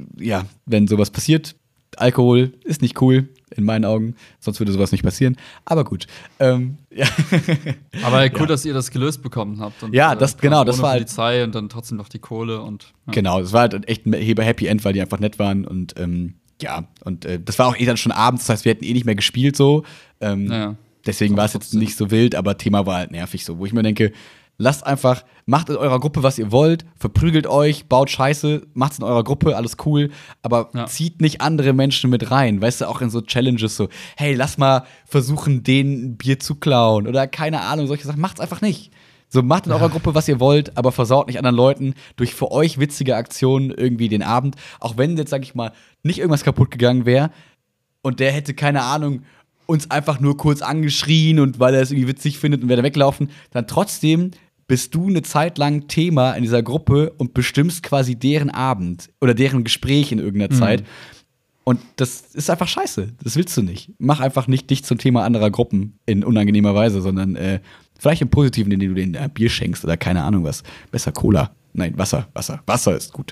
sowas passiert. Alkohol ist nicht cool, in meinen Augen, sonst würde sowas nicht passieren. Aber gut. Ja. Aber cool, dass ihr das gelöst bekommen habt. Und, ja, das ohne war halt Polizei und dann trotzdem noch die Kohle und Genau, das war halt echt ein Happy End, weil die einfach nett waren und ja, und das war auch dann schon abends, das heißt, wir hätten nicht mehr gespielt so. Deswegen war es jetzt nicht so wild, aber Thema war halt nervig so, wo ich mir denke, lasst einfach, macht in eurer Gruppe, was ihr wollt, verprügelt euch, baut Scheiße, macht's in eurer Gruppe, alles cool, aber zieht nicht andere Menschen mit rein, weißt du, auch in so Challenges so, hey, lass mal versuchen, den ein Bier zu klauen oder keine Ahnung, solche Sachen, macht's einfach nicht. So, macht in eurer Gruppe, was ihr wollt, aber versaut nicht anderen Leuten durch für euch witzige Aktionen irgendwie den Abend, auch wenn jetzt, sag ich mal, nicht irgendwas kaputt gegangen wäre und der hätte, keine Ahnung, uns einfach nur kurz angeschrien und weil er es irgendwie witzig findet und wäre da weglaufen, dann trotzdem bist du eine Zeit lang Thema in dieser Gruppe und bestimmst quasi deren Abend oder deren Gespräch in irgendeiner Zeit. Und das ist einfach scheiße. Das willst du nicht. Mach einfach nicht dich zum Thema anderer Gruppen in unangenehmer Weise, sondern vielleicht im Positiven, indem du denen Bier schenkst oder keine Ahnung was. Besser Cola. Nein, Wasser. Wasser ist gut.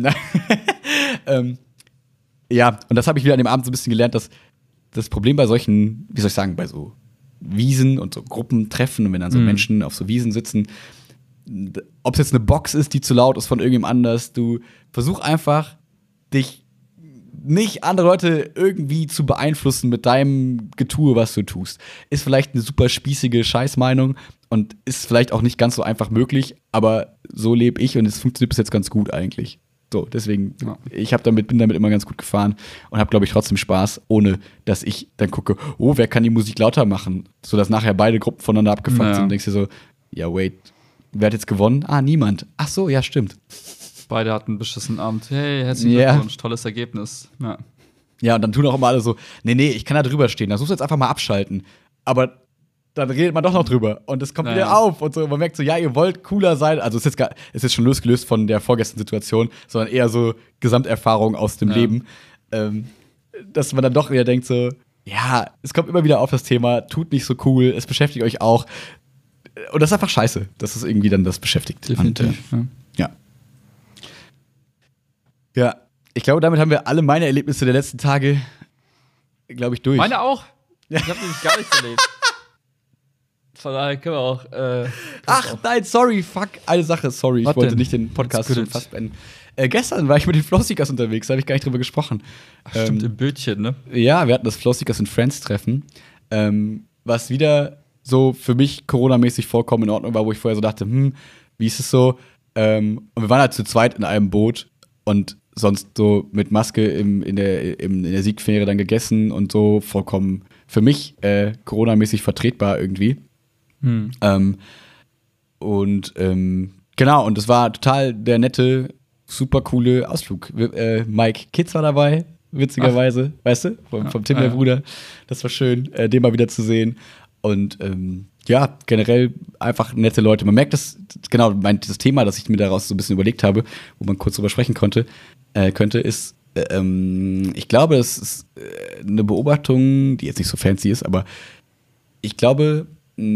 Ja, und das habe ich wieder an dem Abend so ein bisschen gelernt, dass das Problem bei solchen, wie soll ich sagen, bei so Wiesen und so Gruppentreffen und wenn dann so Menschen auf so Wiesen sitzen, ob es jetzt eine Box ist, die zu laut ist von irgendjemand anders, du versuch einfach, dich nicht andere Leute irgendwie zu beeinflussen mit deinem Getue, was du tust. Ist vielleicht eine super spießige Scheißmeinung und ist vielleicht auch nicht ganz so einfach möglich, aber so lebe ich und es funktioniert bis jetzt ganz gut eigentlich. So, deswegen, bin damit immer ganz gut gefahren und habe, glaube ich, trotzdem Spaß, ohne dass ich dann gucke, oh, wer kann die Musik lauter machen, sodass nachher beide Gruppen voneinander abgefuckt sind und denkst dir so, ja, wait, wer hat jetzt gewonnen? Ah, niemand. Ach so, ja, stimmt. Beide hatten einen beschissenen Abend. Hey, herzlichen Glückwunsch, tolles Ergebnis. Ja, und dann tun auch immer alle so, nee, ich kann da drüber stehen, da musst du jetzt einfach mal abschalten. Aber dann redet man doch noch drüber und es kommt wieder auf und so. Man merkt so, ja, ihr wollt cooler sein. Also es ist jetzt schon losgelöst von der vorgestern Situation, sondern eher so Gesamterfahrung aus dem Leben. Dass man dann doch wieder denkt so, ja, es kommt immer wieder auf das Thema, tut nicht so cool, es beschäftigt euch auch. Und das ist einfach scheiße, dass es irgendwie dann das beschäftigt. Definitiv. Und, ja, ich glaube, damit haben wir alle meine Erlebnisse der letzten Tage, glaube ich, durch. Meine auch? Ich habe nämlich gar nichts erlebt. Von daher können wir auch. Nein, sorry, fuck. Eine Sache, sorry. Ich wollte nicht den Podcast schon fast beenden. Gestern war ich mit den Flowseekers unterwegs, da habe ich gar nicht drüber gesprochen. Ach, stimmt, im Bötchen, ne? Ja, wir hatten das Flowseekers and Friends Treffen, was wieder so für mich Corona-mäßig vollkommen in Ordnung war, wo ich vorher so dachte, wie ist es so? Und wir waren halt zu zweit in einem Boot und sonst so mit Maske in der Siegfähre dann gegessen und so vollkommen für mich Corona-mäßig vertretbar irgendwie. Genau, und das war total der nette, super coole Ausflug. Mike Kitz war dabei, witzigerweise, weißt du, vom Tim, der Bruder. Das war schön, den mal wieder zu sehen. Und ja, generell einfach nette Leute. Man merkt das, genau, das Thema, das ich mir daraus so ein bisschen überlegt habe, wo man kurz drüber sprechen könnte, ist, ich glaube, das ist eine Beobachtung, die jetzt nicht so fancy ist, aber ich glaube,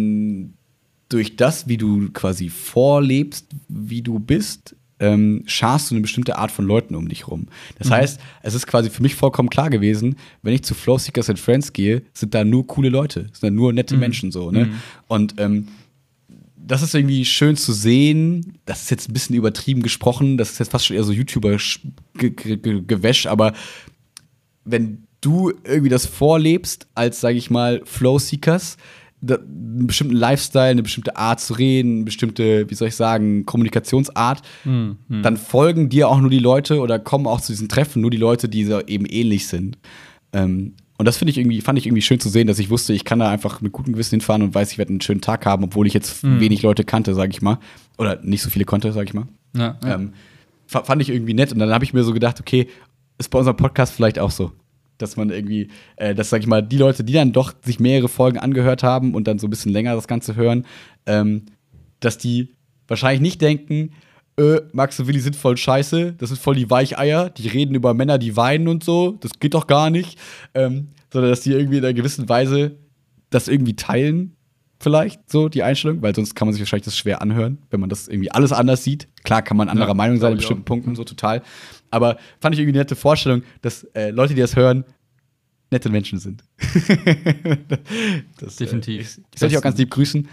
durch das, wie du quasi vorlebst, wie du bist, scharst du eine bestimmte Art von Leuten um dich rum. Das heißt, es ist quasi für mich vollkommen klar gewesen, wenn ich zu Flowseekers and Friends gehe, sind da nur coole Leute, sind da nur nette Menschen so, ne? Und das ist irgendwie schön zu sehen. Das ist jetzt ein bisschen übertrieben gesprochen, das ist jetzt fast schon eher so YouTuber-Gewäsch, aber wenn du irgendwie das vorlebst als, sage ich mal, Flowseekers, einen bestimmten Lifestyle, eine bestimmte Art zu reden, eine bestimmte, wie soll ich sagen, Kommunikationsart, dann folgen dir auch nur die Leute oder kommen auch zu diesen Treffen nur die Leute, die so eben ähnlich sind. Und das fand ich irgendwie schön zu sehen, dass ich wusste, ich kann da einfach mit gutem Gewissen hinfahren und weiß, ich werde einen schönen Tag haben, obwohl ich jetzt wenig Leute kannte, sage ich mal. Oder nicht so viele konnte, sage ich mal. Ja. Fand ich irgendwie nett. Und dann habe ich mir so gedacht, okay, ist bei unserem Podcast vielleicht auch so. Dass man irgendwie, dass, sag ich mal, die Leute, die dann doch sich mehrere Folgen angehört haben und dann so ein bisschen länger das Ganze hören, dass die wahrscheinlich nicht denken, Max und Willi sind voll scheiße, das sind voll die Weicheier, die reden über Männer, die weinen und so, das geht doch gar nicht. Sondern dass die irgendwie in einer gewissen Weise das irgendwie teilen, vielleicht, so die Einstellung, weil sonst kann man sich wahrscheinlich das schwer anhören, wenn man das irgendwie alles anders sieht. Klar kann man anderer Meinung sein in bestimmten Punkten, so total. Aber fand ich irgendwie eine nette Vorstellung, dass Leute, die das hören, nette Menschen sind. Definitiv. Ich soll dich auch ganz lieb grüßen.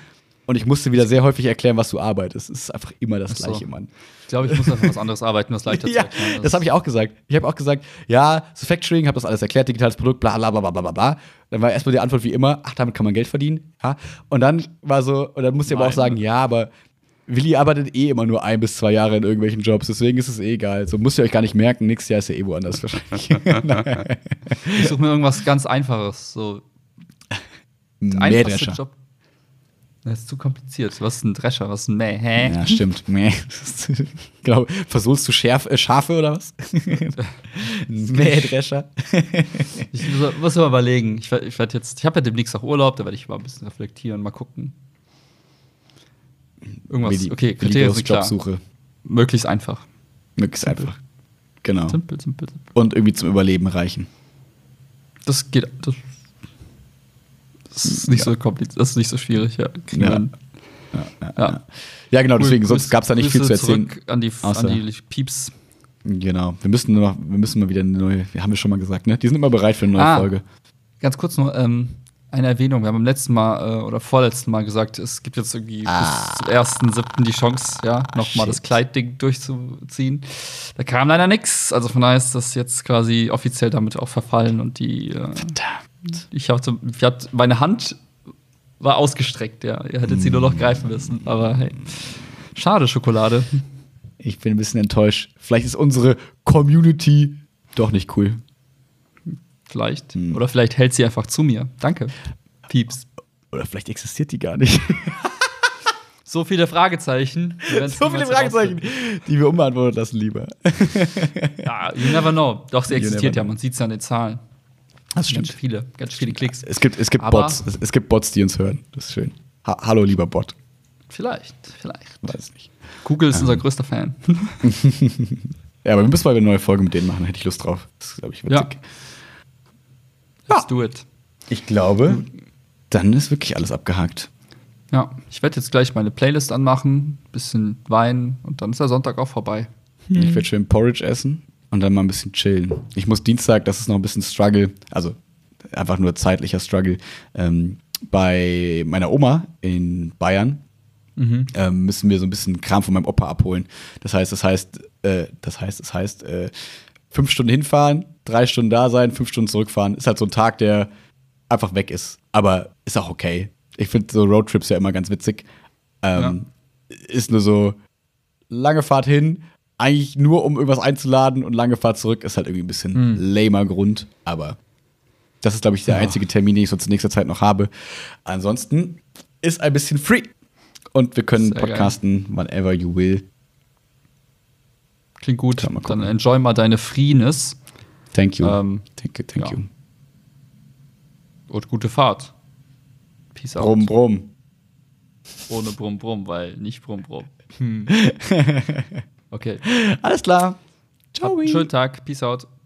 Und ich musste wieder sehr häufig erklären, was du arbeitest. Es ist einfach immer das Ach so. Gleiche, Mann. Ich glaube, ich muss einfach was anderes arbeiten, was leichter zu Ja, erklären ist. das habe ich auch gesagt. Ich habe auch gesagt, ja, so Factoring, habe das alles erklärt, digitales Produkt, bla bla bla bla bla bla. Dann war erstmal die Antwort wie immer, ach, damit kann man Geld verdienen. Ja. Und dann war so, und dann musste ich aber auch sagen, ja, aber Willi arbeitet eh immer nur 1 bis 2 Jahre in irgendwelchen Jobs, deswegen ist es eh egal. So müsst ihr euch gar nicht merken, nächstes Jahr ist ja eh woanders wahrscheinlich. Ich suche mir irgendwas ganz Einfaches. So. Der einfachste Mähdrescher. Job. Das ist zu kompliziert. Was ist ein Drescher? Was ist ein Mäh? Hä? Ja, stimmt. Genau. Versohlst du Schafe oder was? Mähdrescher. Ich muss mal überlegen. Ich habe ja demnächst auch Urlaub, da werde ich mal ein bisschen reflektieren, mal gucken. Irgendwas. Okay, Kriterien sind klar. Jobsuche. Möglichst einfach. Möglichst einfach. Genau. Simpel. Und irgendwie zum Überleben reichen. Das geht. Das ist nicht so kompliziert. Das ist nicht so schwierig. Ja. Ja, genau, deswegen, sonst gab es da nicht viel zu erzählen. Zurück an die Pieps. Genau. Wir müssen mal wieder eine neue, haben wir schon mal gesagt, ne? Die sind immer bereit für eine neue Folge. Ganz kurz noch, eine Erwähnung. Wir haben beim letzten Mal oder vorletzten Mal gesagt, es gibt jetzt irgendwie bis zum 1.7. die Chance, ja, nochmal das Kleidding durchzuziehen. Da kam leider nichts. Also von daher ist das jetzt quasi offiziell damit auch verfallen und die meine Hand war ausgestreckt, ja. Ihr hättet sie nur noch greifen müssen. Aber hey, schade, Schokolade. Ich bin ein bisschen enttäuscht. Vielleicht ist unsere Community doch nicht cool. Vielleicht. Oder vielleicht hält sie einfach zu mir. Danke. Pieps. Oder vielleicht existiert die gar nicht. So viele Fragezeichen. So viele Fragezeichen, die wir unbeantwortet lassen, lieber. Ja, you never know. Doch, sie existiert ja. Man sieht es ja an den Zahlen. Das stimmt. Ganz viele Klicks. Es gibt Bots. Es gibt Bots, die uns hören. Das ist schön. Hallo, lieber Bot. Vielleicht. Weiß nicht. Google ist unser größter Fan. Ja, aber wir müssen mal eine neue Folge mit denen machen. Hätte ich Lust drauf. Das ist, glaube ich, witzig. Let's do it. Ich glaube, dann ist wirklich alles abgehakt. Ja, ich werde jetzt gleich meine Playlist anmachen, bisschen weinen und dann ist der Sonntag auch vorbei. Ich werde schön Porridge essen und dann mal ein bisschen chillen. Ich muss Dienstag, das ist noch ein bisschen Struggle, also einfach nur zeitlicher Struggle, bei meiner Oma in Bayern müssen wir so ein bisschen Kram von meinem Opa abholen. Das heißt, 5 Stunden hinfahren, 3 Stunden da sein, 5 Stunden zurückfahren. Ist halt so ein Tag, der einfach weg ist. Aber ist auch okay. Ich finde so Roadtrips ja immer ganz witzig. Ist nur so lange Fahrt hin, eigentlich nur um irgendwas einzuladen und lange Fahrt zurück ist halt irgendwie ein bisschen lamer Grund. Aber das ist, glaube ich, der einzige Termin, den ich sonst in nächster Zeit noch habe. Ansonsten ist ein bisschen free. Und wir können sehr podcasten, whenever you will. Klingt gut. Dann enjoy mal deine Freeness. Thank you. Thank you. Und gute Fahrt. Peace out. Brumm, brumm. Ohne Brumm, Brumm, weil nicht Brumm, Brumm. Okay. Alles klar. Ciao. Schönen Tag. Peace out.